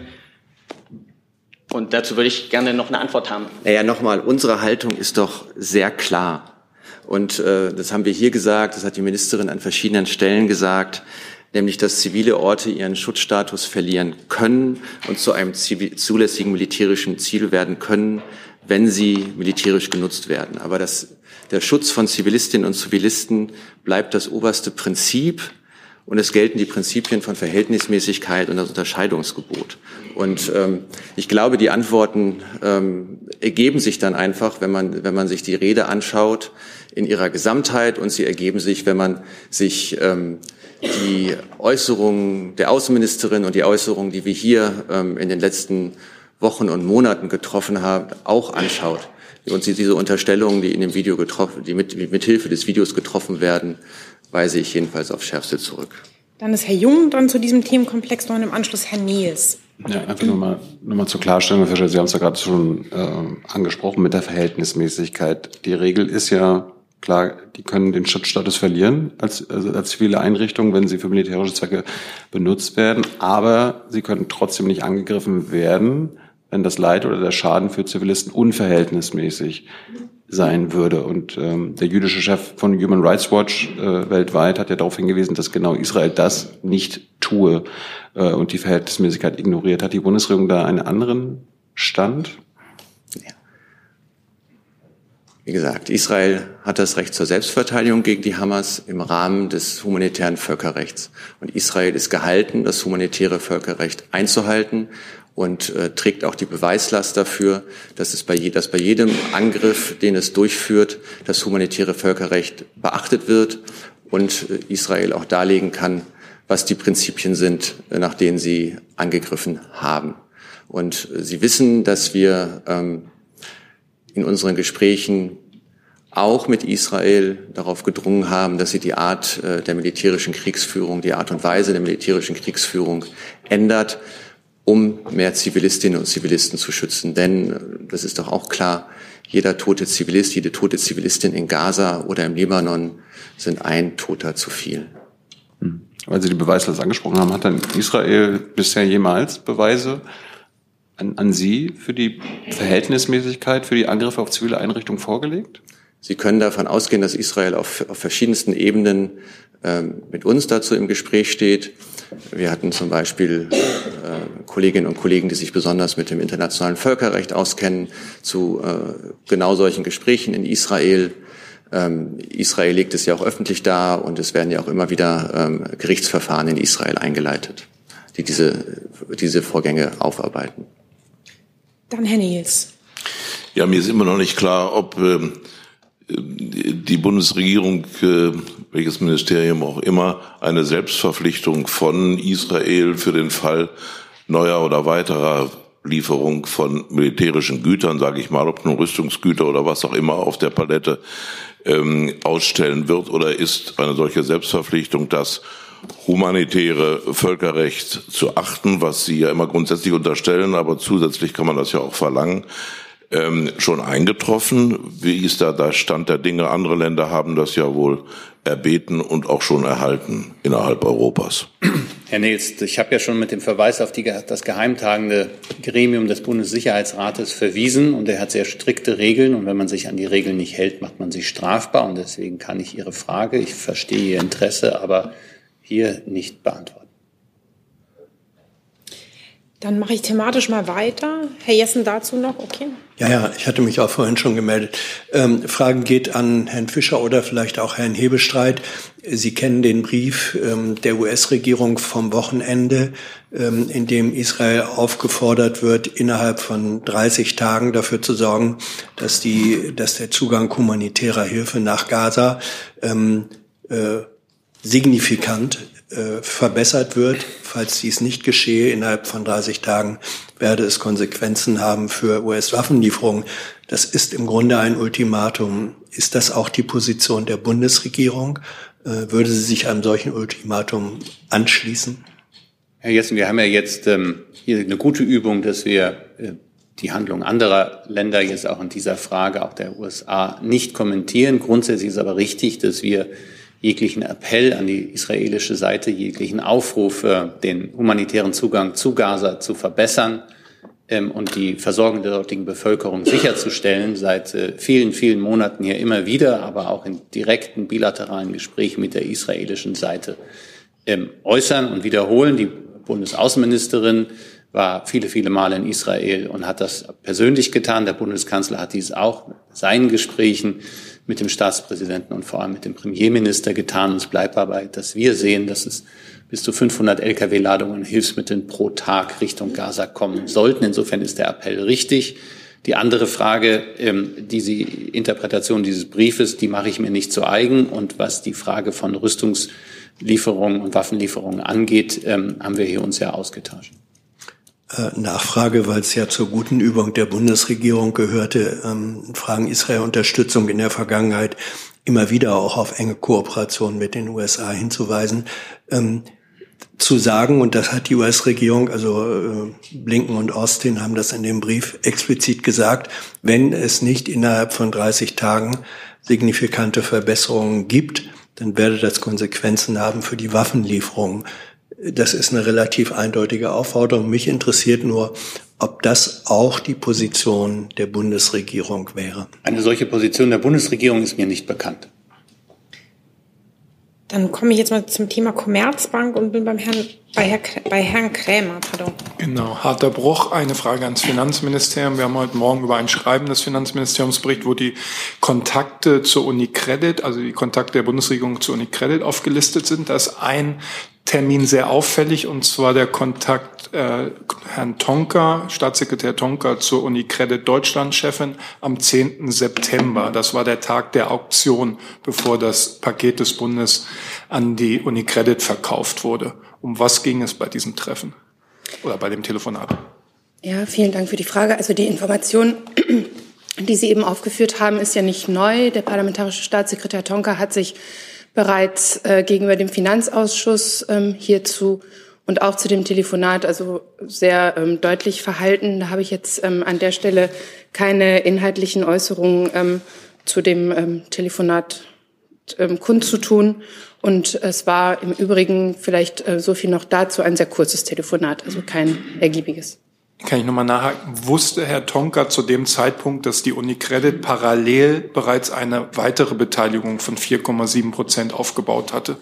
Speaker 9: Und dazu würde ich gerne noch eine Antwort haben.
Speaker 5: Naja, nochmal, unsere Haltung ist doch sehr klar. Und das haben wir hier gesagt, das hat die Ministerin an verschiedenen Stellen gesagt, nämlich dass zivile Orte ihren Schutzstatus verlieren können und zu einem zulässigen militärischen Ziel werden können, wenn sie militärisch genutzt werden. Aber der Schutz von Zivilistinnen und Zivilisten bleibt das oberste Prinzip und es gelten die Prinzipien von Verhältnismäßigkeit und das Unterscheidungsgebot. Und ich glaube, die Antworten ergeben sich dann einfach, wenn man sich die Rede anschaut in ihrer Gesamtheit, und sie ergeben sich, wenn man sich die Äußerungen der Außenministerin und die Äußerungen, die wir hier in den letzten Wochen und Monaten getroffen haben, auch anschaut. Und diese Unterstellungen, die in dem Video die mit Hilfe des Videos getroffen werden, weise ich jedenfalls aufs Schärfste zurück.
Speaker 1: Dann ist Herr Jung dran zu diesem Themenkomplex noch und im Anschluss Herr Nehls.
Speaker 4: Ja, einfach nur mal zur Klarstellung, Herr Fischer, Sie haben es ja gerade schon angesprochen mit der Verhältnismäßigkeit. Die Regel ist ja klar, die können den Schutzstatus verlieren als zivile Einrichtung, wenn sie für militärische Zwecke benutzt werden, aber sie können trotzdem nicht angegriffen werden, wenn das Leid oder der Schaden für Zivilisten unverhältnismäßig sein würde. Und der jüdische Chef von Human Rights Watch weltweit hat ja darauf hingewiesen, dass genau Israel das nicht tue und die Verhältnismäßigkeit ignoriert. Hat die Bundesregierung da einen anderen Stand?
Speaker 5: Ja. Wie gesagt, Israel hat das Recht zur Selbstverteidigung gegen die Hamas im Rahmen des humanitären Völkerrechts. Und Israel ist gehalten, das humanitäre Völkerrecht einzuhalten und trägt auch die Beweislast dafür, dass bei jedem Angriff, den es durchführt, das humanitäre Völkerrecht beachtet wird und Israel auch darlegen kann, was die Prinzipien sind, nach denen sie angegriffen haben. Und Sie wissen, dass wir in unseren Gesprächen auch mit Israel darauf gedrungen haben, dass sie die Art der militärischen Kriegsführung, die Art und Weise der militärischen Kriegsführung ändert, um mehr Zivilistinnen und Zivilisten zu schützen. Denn, das ist doch auch klar, jeder tote Zivilist, jede tote Zivilistin in Gaza oder im Libanon sind ein Toter zu viel.
Speaker 4: Weil Sie die Beweislast angesprochen haben, hat dann Israel bisher jemals Beweise an Sie für die Verhältnismäßigkeit, für die Angriffe auf zivile Einrichtungen vorgelegt?
Speaker 5: Sie können davon ausgehen, dass Israel auf verschiedensten Ebenen mit uns dazu im Gespräch steht. Wir hatten zum Beispiel Kolleginnen und Kollegen, die sich besonders mit dem internationalen Völkerrecht auskennen, zu genau solchen Gesprächen in Israel. Israel legt es ja auch öffentlich dar und es werden ja auch immer wieder Gerichtsverfahren in Israel eingeleitet, die diese Vorgänge aufarbeiten.
Speaker 1: Dann Herr Nils.
Speaker 11: Ja, mir ist immer noch nicht klar, ob die Bundesregierung, welches Ministerium auch immer, eine Selbstverpflichtung von Israel für den Fall neuer oder weiterer Lieferung von militärischen Gütern, sage ich mal, ob nun Rüstungsgüter oder was auch immer auf der Palette ausstellen wird, oder ist eine solche Selbstverpflichtung, das humanitäre Völkerrecht zu achten, was Sie ja immer grundsätzlich unterstellen, aber zusätzlich kann man das ja auch verlangen, schon eingetroffen? Wie ist da der Stand der Dinge? Andere Länder haben das ja wohl erbeten und auch schon erhalten innerhalb Europas.
Speaker 2: Herr Nils, ich habe ja schon mit dem Verweis auf das geheimtagende Gremium des Bundessicherheitsrates verwiesen, und er hat sehr strikte Regeln, und wenn man sich an die Regeln nicht hält, macht man sich strafbar, und deswegen kann ich Ihre Frage, ich verstehe Ihr Interesse, aber hier nicht beantworten.
Speaker 1: Dann mache ich thematisch mal weiter. Herr Jessen dazu noch, okay?
Speaker 3: Ja, ich hatte mich auch vorhin schon gemeldet. Frage geht an Herrn Fischer oder vielleicht auch Herrn Hebestreit. Sie kennen den Brief der US-Regierung vom Wochenende, in dem Israel aufgefordert wird, innerhalb von 30 Tagen dafür zu sorgen, dass der Zugang humanitärer Hilfe nach Gaza signifikant verbessert wird. Falls dies nicht geschehe, innerhalb von 30 Tagen werde es Konsequenzen haben für US-Waffenlieferungen. Das ist im Grunde ein Ultimatum. Ist das auch die Position der Bundesregierung? Würde sie sich einem solchen Ultimatum anschließen?
Speaker 2: Herr Jessen, wir haben ja jetzt hier eine gute Übung, dass wir die Handlung anderer Länder jetzt auch in dieser Frage, auch der USA, nicht kommentieren. Grundsätzlich ist aber richtig, dass wir jeglichen Appell an die israelische Seite, jeglichen Aufruf, den humanitären Zugang zu Gaza zu verbessern und die Versorgung der dortigen Bevölkerung sicherzustellen, seit vielen, vielen Monaten hier immer wieder, aber auch in direkten bilateralen Gesprächen mit der israelischen Seite äußern und wiederholen. Die Bundesaußenministerin war viele, viele Male in Israel und hat das persönlich getan. Der Bundeskanzler hat dies auch in seinen Gesprächen mit dem Staatspräsidenten und vor allem mit dem Premierminister getan. Und es bleibt dabei, dass wir sehen, dass es bis zu 500 Lkw-Ladungen Hilfsmitteln pro Tag Richtung Gaza kommen sollten. Insofern ist der Appell richtig. Die andere Frage, die Interpretation dieses Briefes, die mache ich mir nicht zu eigen. Und was die Frage von Rüstungslieferungen und Waffenlieferungen angeht, haben wir hier uns ja ausgetauscht.
Speaker 3: Nachfrage, weil es ja zur guten Übung der Bundesregierung gehörte, Fragen Israel-Unterstützung in der Vergangenheit immer wieder auch auf enge Kooperation mit den USA hinzuweisen. zu sagen, und das hat die US-Regierung, also Blinken und Austin haben das in dem Brief explizit gesagt, wenn es nicht innerhalb von 30 Tagen signifikante Verbesserungen gibt, dann werde das Konsequenzen haben für die Waffenlieferungen. Das ist eine relativ eindeutige Aufforderung. Mich interessiert nur, ob das auch die Position der Bundesregierung wäre.
Speaker 2: Eine solche Position der Bundesregierung ist mir nicht bekannt.
Speaker 1: Dann komme ich jetzt mal zum Thema Commerzbank und bin bei Herrn Krämer. Pardon.
Speaker 15: Genau, harter Bruch. Eine Frage ans Finanzministerium. Wir haben heute Morgen über ein Schreiben des Finanzministeriums berichtet, wo die Kontakte zur UniCredit, also die Kontakte der Bundesregierung zur UniCredit aufgelistet sind. Da ist ein Termin sehr auffällig, und zwar der Kontakt Herrn Tonka, Staatssekretär Tonka zur UniCredit Deutschland-Chefin am 10. September. Das war der Tag der Auktion, bevor das Paket des Bundes an die UniCredit verkauft wurde. Um was ging es bei diesem Treffen oder bei dem Telefonat?
Speaker 16: Ja, vielen Dank für die Frage. Also die Information, die Sie eben aufgeführt haben, ist ja nicht neu. Der parlamentarische Staatssekretär Tonka hat sich bereits gegenüber dem Finanzausschuss hierzu und auch zu dem Telefonat also sehr deutlich verhalten. Da habe ich jetzt an der Stelle keine inhaltlichen Äußerungen zu dem Telefonat kundzutun. Und es war im Übrigen vielleicht so viel noch dazu ein sehr kurzes Telefonat, also kein ergiebiges.
Speaker 15: Kann ich nochmal nachhaken? Wusste Herr Tonka zu dem Zeitpunkt, dass die UniCredit parallel bereits eine weitere Beteiligung von 4,7% aufgebaut hatte?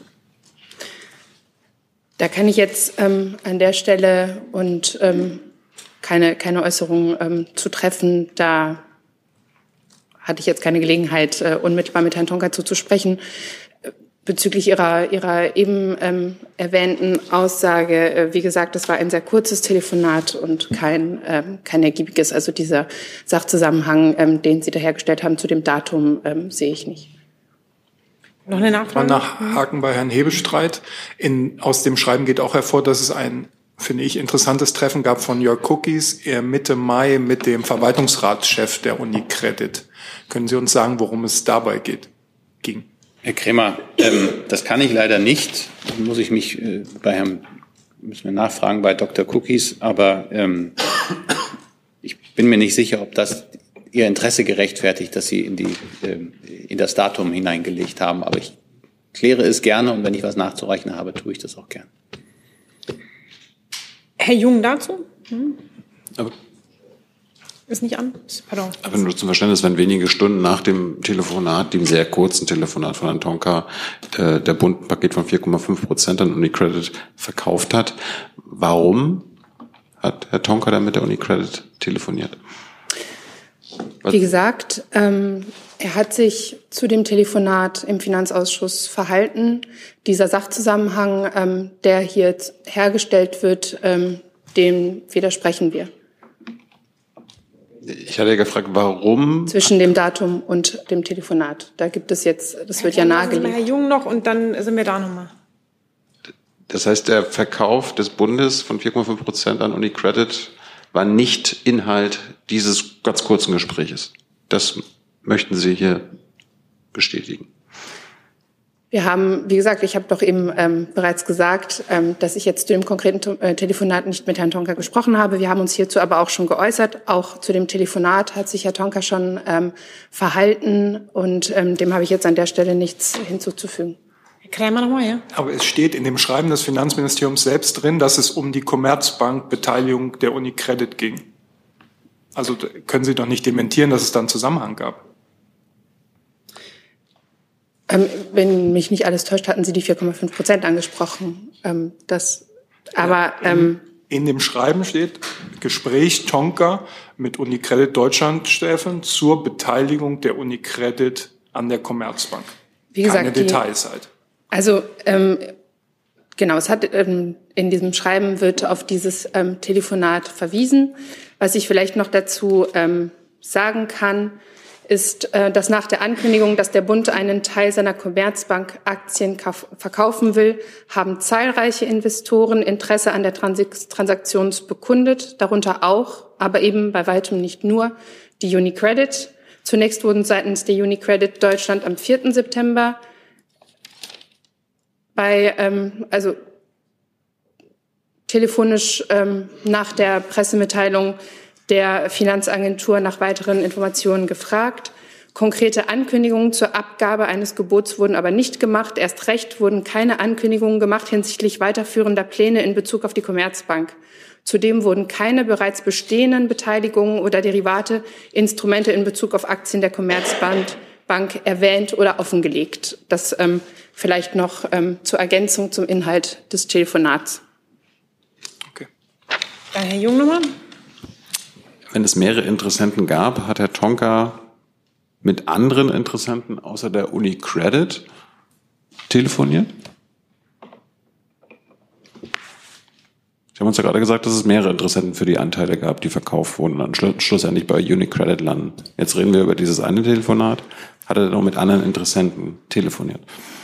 Speaker 16: Da kann ich jetzt an der Stelle und keine Äußerung zu treffen. Da hatte ich jetzt keine Gelegenheit, unmittelbar mit Herrn Tonka zu sprechen. Bezüglich Ihrer eben erwähnten Aussage, wie gesagt, das war ein sehr kurzes Telefonat und kein ergiebiges. Also dieser Sachzusammenhang, den Sie da hergestellt haben zu dem Datum, sehe ich nicht.
Speaker 1: Noch eine Nachfrage?
Speaker 15: Mal nachhaken bei Herrn Hebestreit. Aus dem Schreiben geht auch hervor, dass es ein, finde ich, interessantes Treffen gab von Jörg Kukies Mitte Mai mit dem Verwaltungsratschef der UniCredit. Können Sie uns sagen, worum es dabei ging?
Speaker 2: Herr Krämer, das kann ich leider nicht. Da muss ich mich müssen wir nachfragen bei Dr. Cookies, aber ich bin mir nicht sicher, ob das Ihr Interesse gerechtfertigt, dass Sie in das Datum hineingelegt haben. Aber ich kläre es gerne, und wenn ich was nachzureichen habe, tue ich das auch gern.
Speaker 1: Herr Jung dazu?
Speaker 4: Aber
Speaker 1: ist nicht an? Pardon.
Speaker 4: Aber nur zum Verständnis, wenn wenige Stunden nach dem Telefonat, dem sehr kurzen Telefonat von Herrn Tonka, der Bund ein Paket von 4,5% an UniCredit verkauft hat, warum hat Herr Tonka dann mit der UniCredit telefoniert?
Speaker 16: Wie gesagt, er hat sich zu dem Telefonat im Finanzausschuss verhalten. Dieser Sachzusammenhang, der hier hergestellt wird, dem widersprechen wir.
Speaker 4: Ich hatte ja gefragt, warum?
Speaker 16: Zwischen dem Datum und dem Telefonat. Da gibt es jetzt, das wird ja nahegelegt.
Speaker 1: Herr Jung noch und dann sind wir da nochmal.
Speaker 4: Das heißt, der Verkauf des Bundes von 4,5% an UniCredit war nicht Inhalt dieses ganz kurzen Gespräches. Das möchten Sie hier bestätigen.
Speaker 16: Wir haben, wie gesagt, ich habe doch eben bereits gesagt, dass ich jetzt zu dem konkreten Telefonat nicht mit Herrn Tonka gesprochen habe. Wir haben uns hierzu aber auch schon geäußert. Auch zu dem Telefonat hat sich Herr Tonka schon verhalten, und dem habe ich jetzt an der Stelle nichts hinzuzufügen.
Speaker 1: Herr Krämer nochmal, ja?
Speaker 15: Aber es steht in dem Schreiben des Finanzministeriums selbst drin, dass es um die Commerzbank-Beteiligung der UniCredit ging. Also können Sie doch nicht dementieren, dass es da einen Zusammenhang gab.
Speaker 16: Wenn mich nicht alles täuscht, hatten Sie die 4,5% angesprochen.
Speaker 15: In dem Schreiben steht Gespräch Tonka mit UniCredit Deutschland-Chefin zur Beteiligung der UniCredit an der Commerzbank.
Speaker 16: Wie gesagt,
Speaker 15: keine Details halt.
Speaker 16: Also genau, es hat in diesem Schreiben wird auf dieses Telefonat verwiesen. Was ich vielleicht noch dazu sagen kann, ist, dass nach der Ankündigung, dass der Bund einen Teil seiner Commerzbank-Aktien verkaufen will, haben zahlreiche Investoren Interesse an der Transaktion bekundet, darunter auch, aber eben bei weitem nicht nur, die UniCredit. Zunächst wurden seitens der UniCredit Deutschland am 4. September telefonisch nach der Pressemitteilung der Finanzagentur nach weiteren Informationen gefragt. Konkrete Ankündigungen zur Abgabe eines Gebots wurden aber nicht gemacht. Erst recht wurden keine Ankündigungen gemacht hinsichtlich weiterführender Pläne in Bezug auf die Commerzbank. Zudem wurden keine bereits bestehenden Beteiligungen oder Derivate, Instrumente in Bezug auf Aktien der Commerzbank erwähnt oder offengelegt. Das vielleicht noch zur Ergänzung zum Inhalt des Telefonats.
Speaker 1: Okay. Dann Herr Jung nochmal.
Speaker 4: Wenn es mehrere Interessenten gab, hat Herr Tonka mit anderen Interessenten außer der UniCredit telefoniert? Sie haben uns ja gerade gesagt, dass es mehrere Interessenten für die Anteile gab, die verkauft wurden und dann schlussendlich bei UniCredit landen. Jetzt reden wir über dieses eine Telefonat. Hat er noch mit anderen Interessenten telefoniert?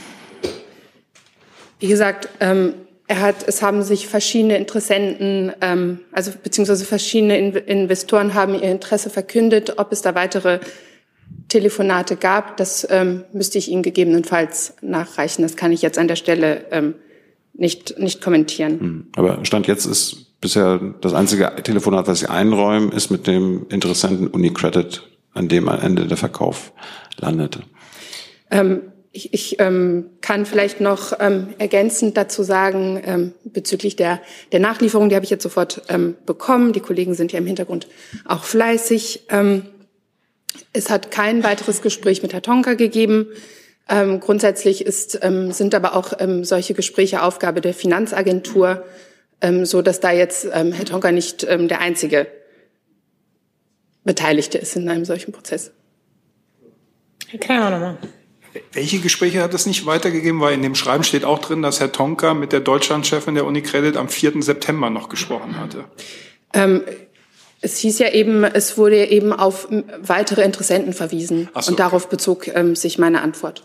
Speaker 16: Wie gesagt, es haben sich verschiedene Interessenten, beziehungsweise verschiedene Investoren haben ihr Interesse verkündet. Ob es da weitere Telefonate gab, das müsste ich Ihnen gegebenenfalls nachreichen. Das kann ich jetzt an der Stelle nicht kommentieren.
Speaker 4: Aber Stand jetzt ist bisher das einzige Telefonat, was Sie einräumen, ist mit dem Interessenten UniCredit, an dem am Ende der Verkauf landete.
Speaker 16: Ich kann vielleicht noch ergänzend dazu sagen, bezüglich der Nachlieferung, die habe ich jetzt sofort bekommen. Die Kollegen sind ja im Hintergrund auch fleißig. Es hat kein weiteres Gespräch mit Herrn Tonka gegeben. Grundsätzlich sind aber auch solche Gespräche Aufgabe der Finanzagentur, so dass da jetzt Herr Tonka nicht der einzige Beteiligte ist in einem solchen Prozess.
Speaker 1: Herr Krämer nochmal.
Speaker 15: Welche Gespräche hat es nicht weitergegeben? Weil in dem Schreiben steht auch drin, dass Herr Tonka mit der Deutschlandchefin der UniCredit am 4. September noch gesprochen hatte.
Speaker 16: Es hieß ja eben, es wurde eben auf weitere Interessenten verwiesen.
Speaker 15: So,
Speaker 16: und darauf bezog sich meine Antwort.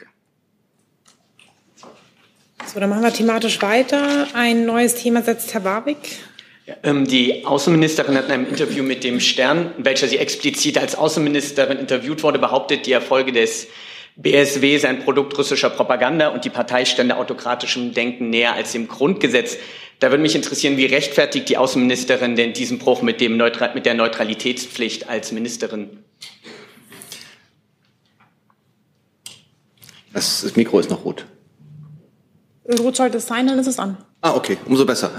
Speaker 1: So, dann machen wir thematisch weiter. Ein neues Thema setzt Herr Warwick.
Speaker 9: Die Außenministerin hat in einem Interview mit dem Stern, in welcher sie explizit als Außenministerin interviewt wurde, behauptet, die Erfolge des BSW seien Produkt russischer Propaganda und die Partei stände autokratischem Denken näher als dem Grundgesetz. Da würde mich interessieren, wie rechtfertigt die Außenministerin denn diesen Bruch mit der Neutralitätspflicht als Ministerin?
Speaker 5: Das Mikro ist noch rot.
Speaker 1: Rot sollte es sein, dann ist es an.
Speaker 5: Ah, okay, umso besser.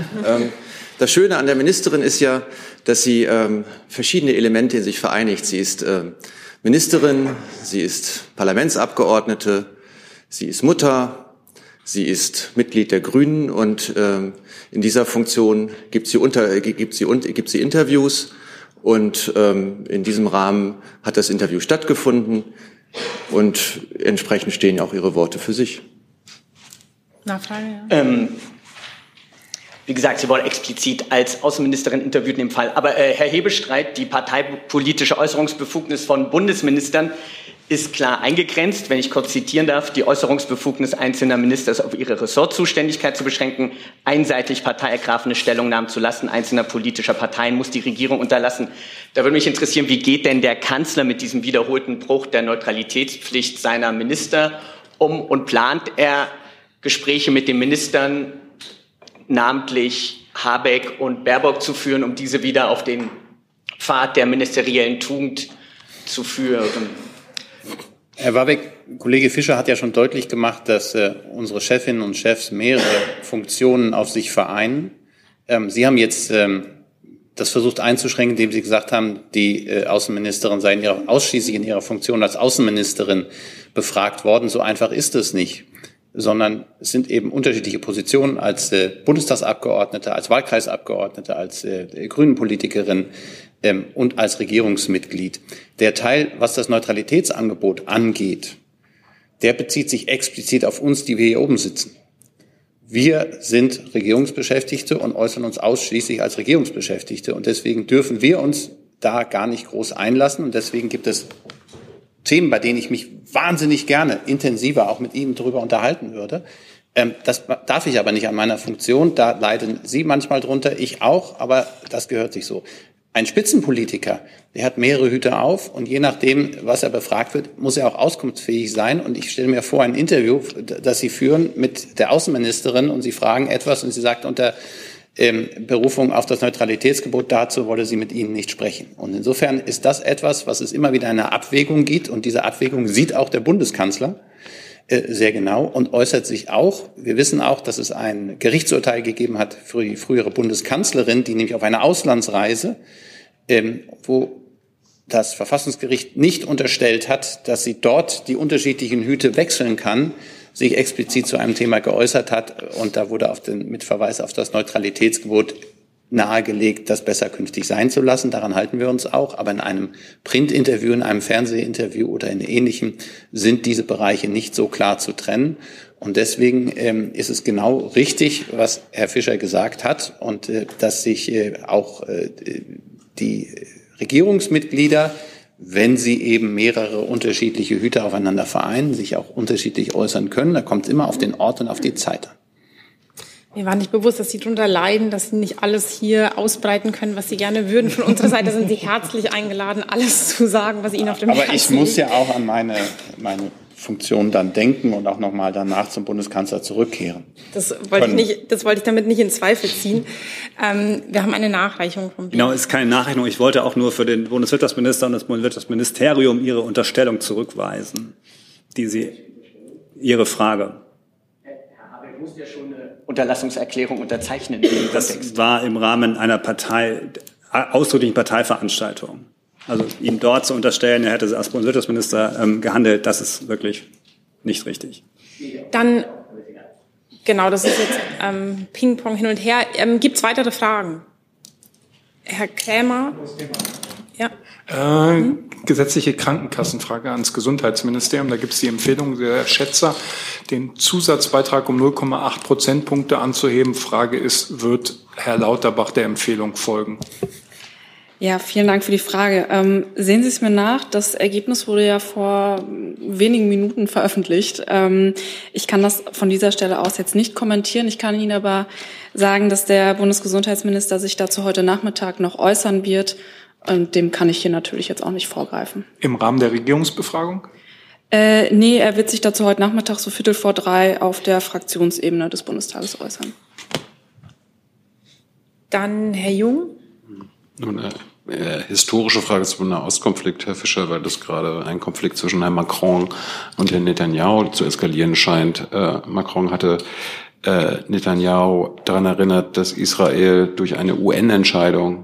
Speaker 5: Das Schöne an der Ministerin ist ja, dass sie verschiedene Elemente in sich vereinigt. Sie ist Ministerin, sie ist Parlamentsabgeordnete, sie ist Mutter, sie ist Mitglied der Grünen und in dieser Funktion gibt sie Interviews und in diesem Rahmen hat das Interview stattgefunden und entsprechend stehen ja auch ihre Worte für sich.
Speaker 1: Nachfrage, ja.
Speaker 9: Wie gesagt, sie wurde explizit als Außenministerin interviewt in dem Fall. Aber Herr Hebestreit, die parteipolitische Äußerungsbefugnis von Bundesministern ist klar eingegrenzt. Wenn ich kurz zitieren darf, die Äußerungsbefugnis einzelner Minister ist auf ihre Ressortzuständigkeit zu beschränken. Einseitig parteiergreifende Stellungnahmen zulasten einzelner politischer Parteien muss die Regierung unterlassen. Da würde mich interessieren, wie geht denn der Kanzler mit diesem wiederholten Bruch der Neutralitätspflicht seiner Minister um und plant er Gespräche mit den Ministern, namentlich Habeck und Baerbock, zu führen, um diese wieder auf den Pfad der ministeriellen Tugend zu führen?
Speaker 2: Herr Warwick, Kollege Fischer hat ja schon deutlich gemacht, dass unsere Chefinnen und Chefs mehrere Funktionen auf sich vereinen. Sie haben jetzt das versucht einzuschränken, indem Sie gesagt haben, die Außenministerin sei ausschließlich in ihrer Funktion als Außenministerin befragt worden. So einfach ist es nicht, sondern es sind eben unterschiedliche Positionen als Bundestagsabgeordnete, als Wahlkreisabgeordnete, als Grünen-Politikerin und als Regierungsmitglied. Der Teil, was das Neutralitätsangebot angeht, der bezieht sich explizit auf uns, die wir hier oben sitzen. Wir sind Regierungsbeschäftigte und äußern uns ausschließlich als Regierungsbeschäftigte. Und deswegen dürfen wir uns da gar nicht groß einlassen. Und deswegen gibt es Themen, bei denen ich mich wahnsinnig gerne intensiver auch mit Ihnen darüber unterhalten würde. Das darf ich aber nicht an meiner Funktion. Da leiden Sie manchmal drunter, ich auch, aber das gehört sich so. Ein Spitzenpolitiker, der hat mehrere Hüte auf und je nachdem, was er befragt wird, muss er auch auskunftsfähig sein. Und ich stelle mir vor, ein Interview, das Sie führen mit der Außenministerin und Sie fragen etwas und sie sagt unter Berufung auf das Neutralitätsgebot, dazu wolle sie mit Ihnen nicht sprechen. Und insofern ist das etwas, was es immer wieder eine Abwägung gibt und diese Abwägung sieht auch der Bundeskanzler sehr genau und äußert sich auch. Wir wissen auch, dass es ein Gerichtsurteil gegeben hat für die frühere Bundeskanzlerin, die nämlich auf einer Auslandsreise, wo das Verfassungsgericht nicht unterstellt hat, dass sie dort die unterschiedlichen Hüte wechseln kann, sich explizit zu einem Thema geäußert hat. Und da wurde mit Verweis auf das Neutralitätsgebot nahegelegt, das besser künftig sein zu lassen. Daran halten wir uns auch. Aber in einem Printinterview, in einem Fernsehinterview oder in ähnlichem sind diese Bereiche nicht so klar zu trennen. Und deswegen ist es genau richtig, was Herr Fischer gesagt hat und dass sich auch die Regierungsmitglieder, wenn sie eben mehrere unterschiedliche Hüte aufeinander vereinen, sich auch unterschiedlich äußern können. Da kommt es immer auf den Ort und auf die Zeit an.
Speaker 1: Mir war nicht bewusst, dass Sie darunter leiden, dass Sie nicht alles hier ausbreiten können, was Sie gerne würden. Von unserer Seite sind Sie herzlich eingeladen, alles zu sagen, was Ihnen auf dem Herzen liegt.
Speaker 2: Aber ich muss ja auch an meine Funktion dann denken und auch nochmal danach zum Bundeskanzler zurückkehren.
Speaker 1: Das wollte ich damit nicht in Zweifel ziehen. Wir haben eine Nachreichung vom
Speaker 13: Genau, es ist keine Nachrechnung. Ich wollte auch nur für den Bundeswirtschaftsminister und das Bundeswirtschaftsministerium Ihre Unterstellung zurückweisen, Ihre Frage.
Speaker 9: Herr Habeck muss ja schon eine Unterlassungserklärung unterzeichnen.
Speaker 13: Das war im Rahmen einer ausdrücklichen Parteiveranstaltung. Also ihm dort zu unterstellen, er hätte als Bundeswirtschaftsminister gehandelt, das ist wirklich nicht richtig.
Speaker 1: Dann, genau, das ist jetzt Ping-Pong hin und her. Gibt es weitere Fragen? Herr Krämer? Ja.
Speaker 15: Gesetzliche Krankenkassenfrage ans Gesundheitsministerium. Da gibt es die Empfehlung der Schätzer, den Zusatzbeitrag um 0,8 Prozentpunkte anzuheben. Frage ist, wird Herr Lauterbach der Empfehlung folgen?
Speaker 17: Ja, vielen Dank für die Frage. Sehen Sie es mir nach, das Ergebnis wurde ja vor wenigen Minuten veröffentlicht. Ich kann das von dieser Stelle aus jetzt nicht kommentieren. Ich kann Ihnen aber sagen, dass der Bundesgesundheitsminister sich dazu heute Nachmittag noch äußern wird. Und dem kann ich hier natürlich jetzt auch nicht vorgreifen.
Speaker 15: Im Rahmen der Regierungsbefragung?
Speaker 17: Nee, er wird sich dazu heute Nachmittag so 2:45 auf der Fraktionsebene des Bundestages äußern.
Speaker 1: Dann Herr Jung.
Speaker 4: Nun, historische Frage zum Nahostkonflikt, Herr Fischer, weil das gerade ein Konflikt zwischen Herrn Macron und Herrn Netanyahu zu eskalieren scheint. Macron hatte Netanyahu daran erinnert, dass Israel durch eine UN-Entscheidung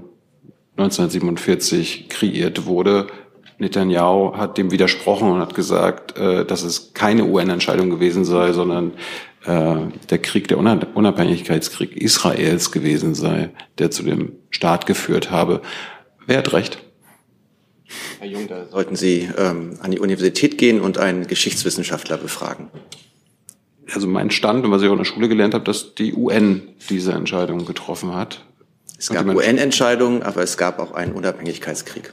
Speaker 4: 1947 kreiert wurde. Netanyahu hat dem widersprochen und hat gesagt, dass es keine UN-Entscheidung gewesen sei, sondern der Krieg, der Unabhängigkeitskrieg Israels gewesen sei, der zu dem Staat geführt habe. Wer hat recht?
Speaker 5: Herr Jung, da sollten Sie an die Universität gehen und einen Geschichtswissenschaftler befragen.
Speaker 4: Also mein Stand, und was ich auch in der Schule gelernt habe, dass die UN diese Entscheidung getroffen hat.
Speaker 5: Es gab UN-Entscheidungen, aber es gab auch einen Unabhängigkeitskrieg.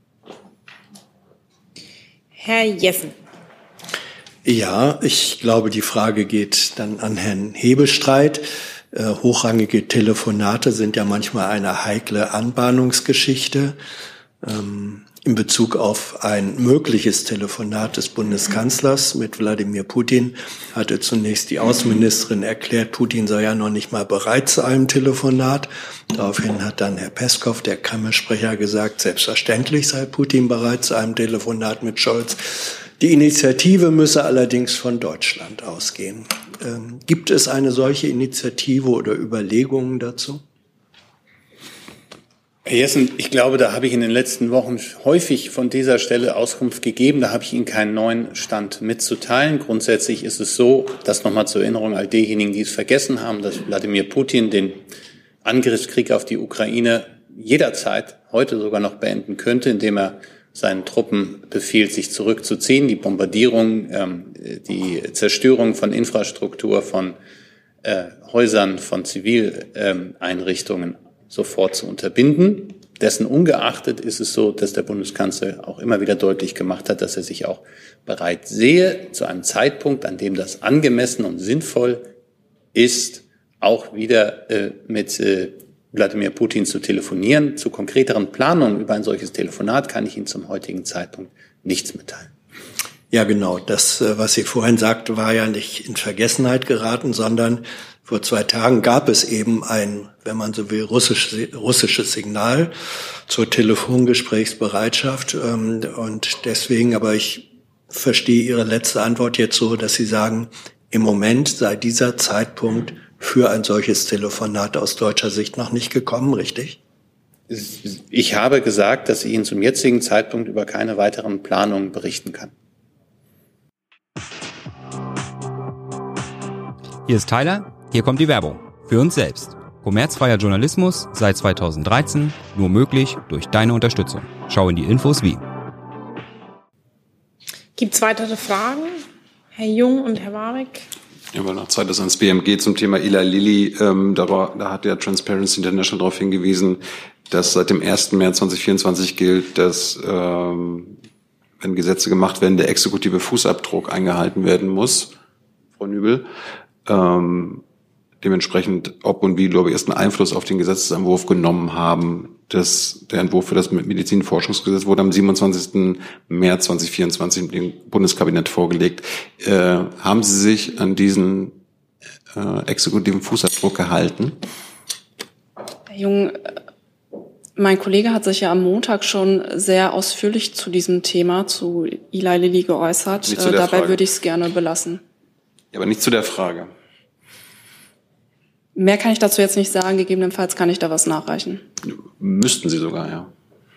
Speaker 1: Herr Jessen.
Speaker 3: Ja, ich glaube, die Frage geht dann an Herrn Hebestreit. Hochrangige Telefonate sind ja manchmal eine heikle Anbahnungsgeschichte. In Bezug auf ein mögliches Telefonat des Bundeskanzlers mit Wladimir Putin hatte zunächst die Außenministerin erklärt, Putin sei ja noch nicht mal bereit zu einem Telefonat. Daraufhin hat dann Herr Peskov, der Kreml-Sprecher, gesagt, selbstverständlich sei Putin bereit zu einem Telefonat mit Scholz. Die Initiative müsse allerdings von Deutschland ausgehen. Gibt es eine solche Initiative oder Überlegungen dazu?
Speaker 2: Herr Jessen, ich glaube, da habe ich in den letzten Wochen häufig von dieser Stelle Auskunft gegeben. Da habe ich Ihnen keinen neuen Stand mitzuteilen. Grundsätzlich ist es so, dass nochmal zur Erinnerung all derjenigen, die es vergessen haben, dass Wladimir Putin den Angriffskrieg auf die Ukraine jederzeit, heute sogar noch beenden könnte, indem er seinen Truppen befiehlt, sich zurückzuziehen, die Bombardierung, die Zerstörung von Infrastruktur, von Häusern, von Zivileinrichtungen sofort zu unterbinden. Dessen ungeachtet ist es so, dass der Bundeskanzler auch immer wieder deutlich gemacht hat, dass er sich auch bereit sehe, zu einem Zeitpunkt, an dem das angemessen und sinnvoll ist, auch wieder mit Wladimir Putin zu telefonieren. Zu konkreteren Planungen über ein solches Telefonat kann ich Ihnen zum heutigen Zeitpunkt nichts mitteilen.
Speaker 3: Ja, genau. Das, was Sie vorhin sagte, war ja nicht in Vergessenheit geraten, sondern vor 2 Tagen gab es eben ein, wenn man so will, russisches Signal zur Telefongesprächsbereitschaft. Und deswegen, aber ich verstehe Ihre letzte Antwort jetzt so, dass Sie sagen, im Moment sei dieser Zeitpunkt für ein solches Telefonat aus deutscher Sicht noch nicht gekommen, richtig?
Speaker 2: Ich habe gesagt, dass ich Ihnen zum jetzigen Zeitpunkt über keine weiteren Planungen berichten kann.
Speaker 18: Hier ist Tyler, hier kommt die Werbung. Für uns selbst. Kommerzfreier Journalismus seit 2013, nur möglich durch deine Unterstützung. Schau in die Infos wie.
Speaker 1: Gibt es weitere Fragen? Herr Jung und Herr Warwick?
Speaker 4: Ja, weil nach Zeit ist ans BMG zum Thema Eli Lilly. Da hat ja Transparency International darauf hingewiesen, dass seit dem 1. März 2024 gilt, dass wenn Gesetze gemacht werden, der exekutive Fußabdruck eingehalten werden muss. Frau Nübel. Dementsprechend, ob und wie Lobbyisten Einfluss auf den Gesetzesentwurf genommen haben. Der Entwurf für das Medizinforschungsgesetz wurde am 27. März 2024 dem Bundeskabinett vorgelegt. Haben Sie sich an diesen exekutiven Fußabdruck gehalten?
Speaker 17: Herr Jung, mein Kollege hat sich ja am Montag schon sehr ausführlich zu diesem Thema, zu Eli Lilly geäußert. Dabei würde ich es gerne belassen.
Speaker 4: Ja, aber nicht zu der Frage.
Speaker 17: Mehr kann ich dazu jetzt nicht sagen. Gegebenenfalls kann ich da was nachreichen.
Speaker 4: Müssten Sie sogar, ja.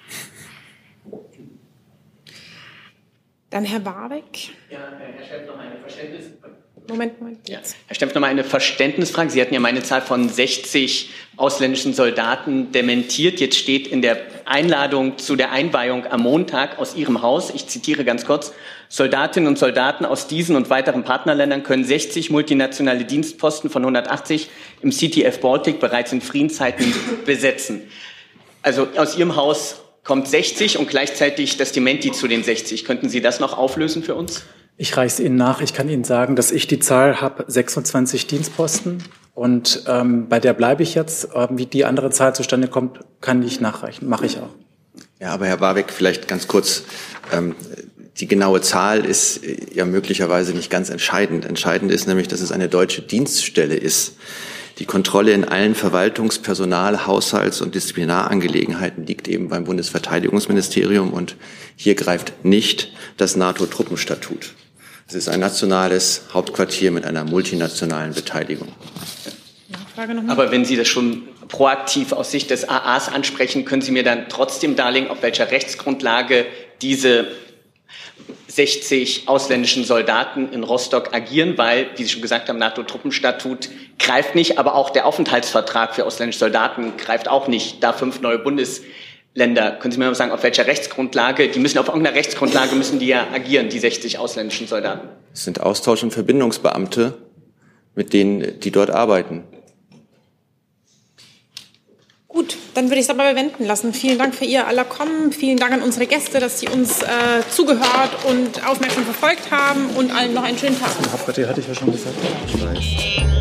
Speaker 1: Dann Herr Warwick.
Speaker 9: Ja, Herr Stempf, noch eine Verständnisfrage.
Speaker 1: Moment.
Speaker 9: Ja. Herr Stempf, noch mal eine Verständnisfrage. Sie hatten ja meine Zahl von 60 ausländischen Soldaten dementiert. Jetzt steht in der Einladung zu der Einweihung am Montag aus Ihrem Haus, ich zitiere ganz kurz, Soldatinnen und Soldaten aus diesen und weiteren Partnerländern können 60 multinationale Dienstposten von 180 im CTF Baltic bereits in Friedenszeiten besetzen. Also aus Ihrem Haus kommt 60 und gleichzeitig das Dementi zu den 60. Könnten Sie das noch auflösen für uns?
Speaker 10: Ich reiche es Ihnen nach. Ich kann Ihnen sagen, dass ich die Zahl habe, 26 Dienstposten. Und bei der bleibe ich jetzt. Wie die andere Zahl zustande kommt, kann ich nachreichen. Mache ich auch.
Speaker 5: Ja, aber Herr Warwick, vielleicht ganz kurz. Die genaue Zahl ist ja möglicherweise nicht ganz entscheidend. Entscheidend ist nämlich, dass es eine deutsche Dienststelle ist. Die Kontrolle in allen Verwaltungspersonal-, Haushalts- und Disziplinarangelegenheiten liegt eben beim Bundesverteidigungsministerium und hier greift nicht das NATO-Truppenstatut. Es ist ein nationales Hauptquartier mit einer multinationalen Beteiligung.
Speaker 9: Aber wenn Sie das schon proaktiv aus Sicht des AAs ansprechen, können Sie mir dann trotzdem darlegen, auf welcher Rechtsgrundlage diese 60 ausländischen Soldaten in Rostock agieren, weil, wie Sie schon gesagt haben, NATO-Truppenstatut greift nicht, aber auch der Aufenthaltsvertrag für ausländische Soldaten greift auch nicht, da 5 neue Bundesländer. Können Sie mir mal sagen, auf welcher Rechtsgrundlage, auf irgendeiner Rechtsgrundlage müssen die ja agieren, die 60 ausländischen Soldaten?
Speaker 5: Es sind Austausch- und Verbindungsbeamte, mit denen die dort arbeiten.
Speaker 1: Gut, dann würde ich es aber bewenden lassen. Vielen Dank für Ihr aller Kommen. Vielen Dank an unsere Gäste, dass Sie uns zugehört und aufmerksam verfolgt haben und allen noch einen schönen Tag.
Speaker 10: Hauptquartier hatte ich ja schon gesagt. Ich weiß.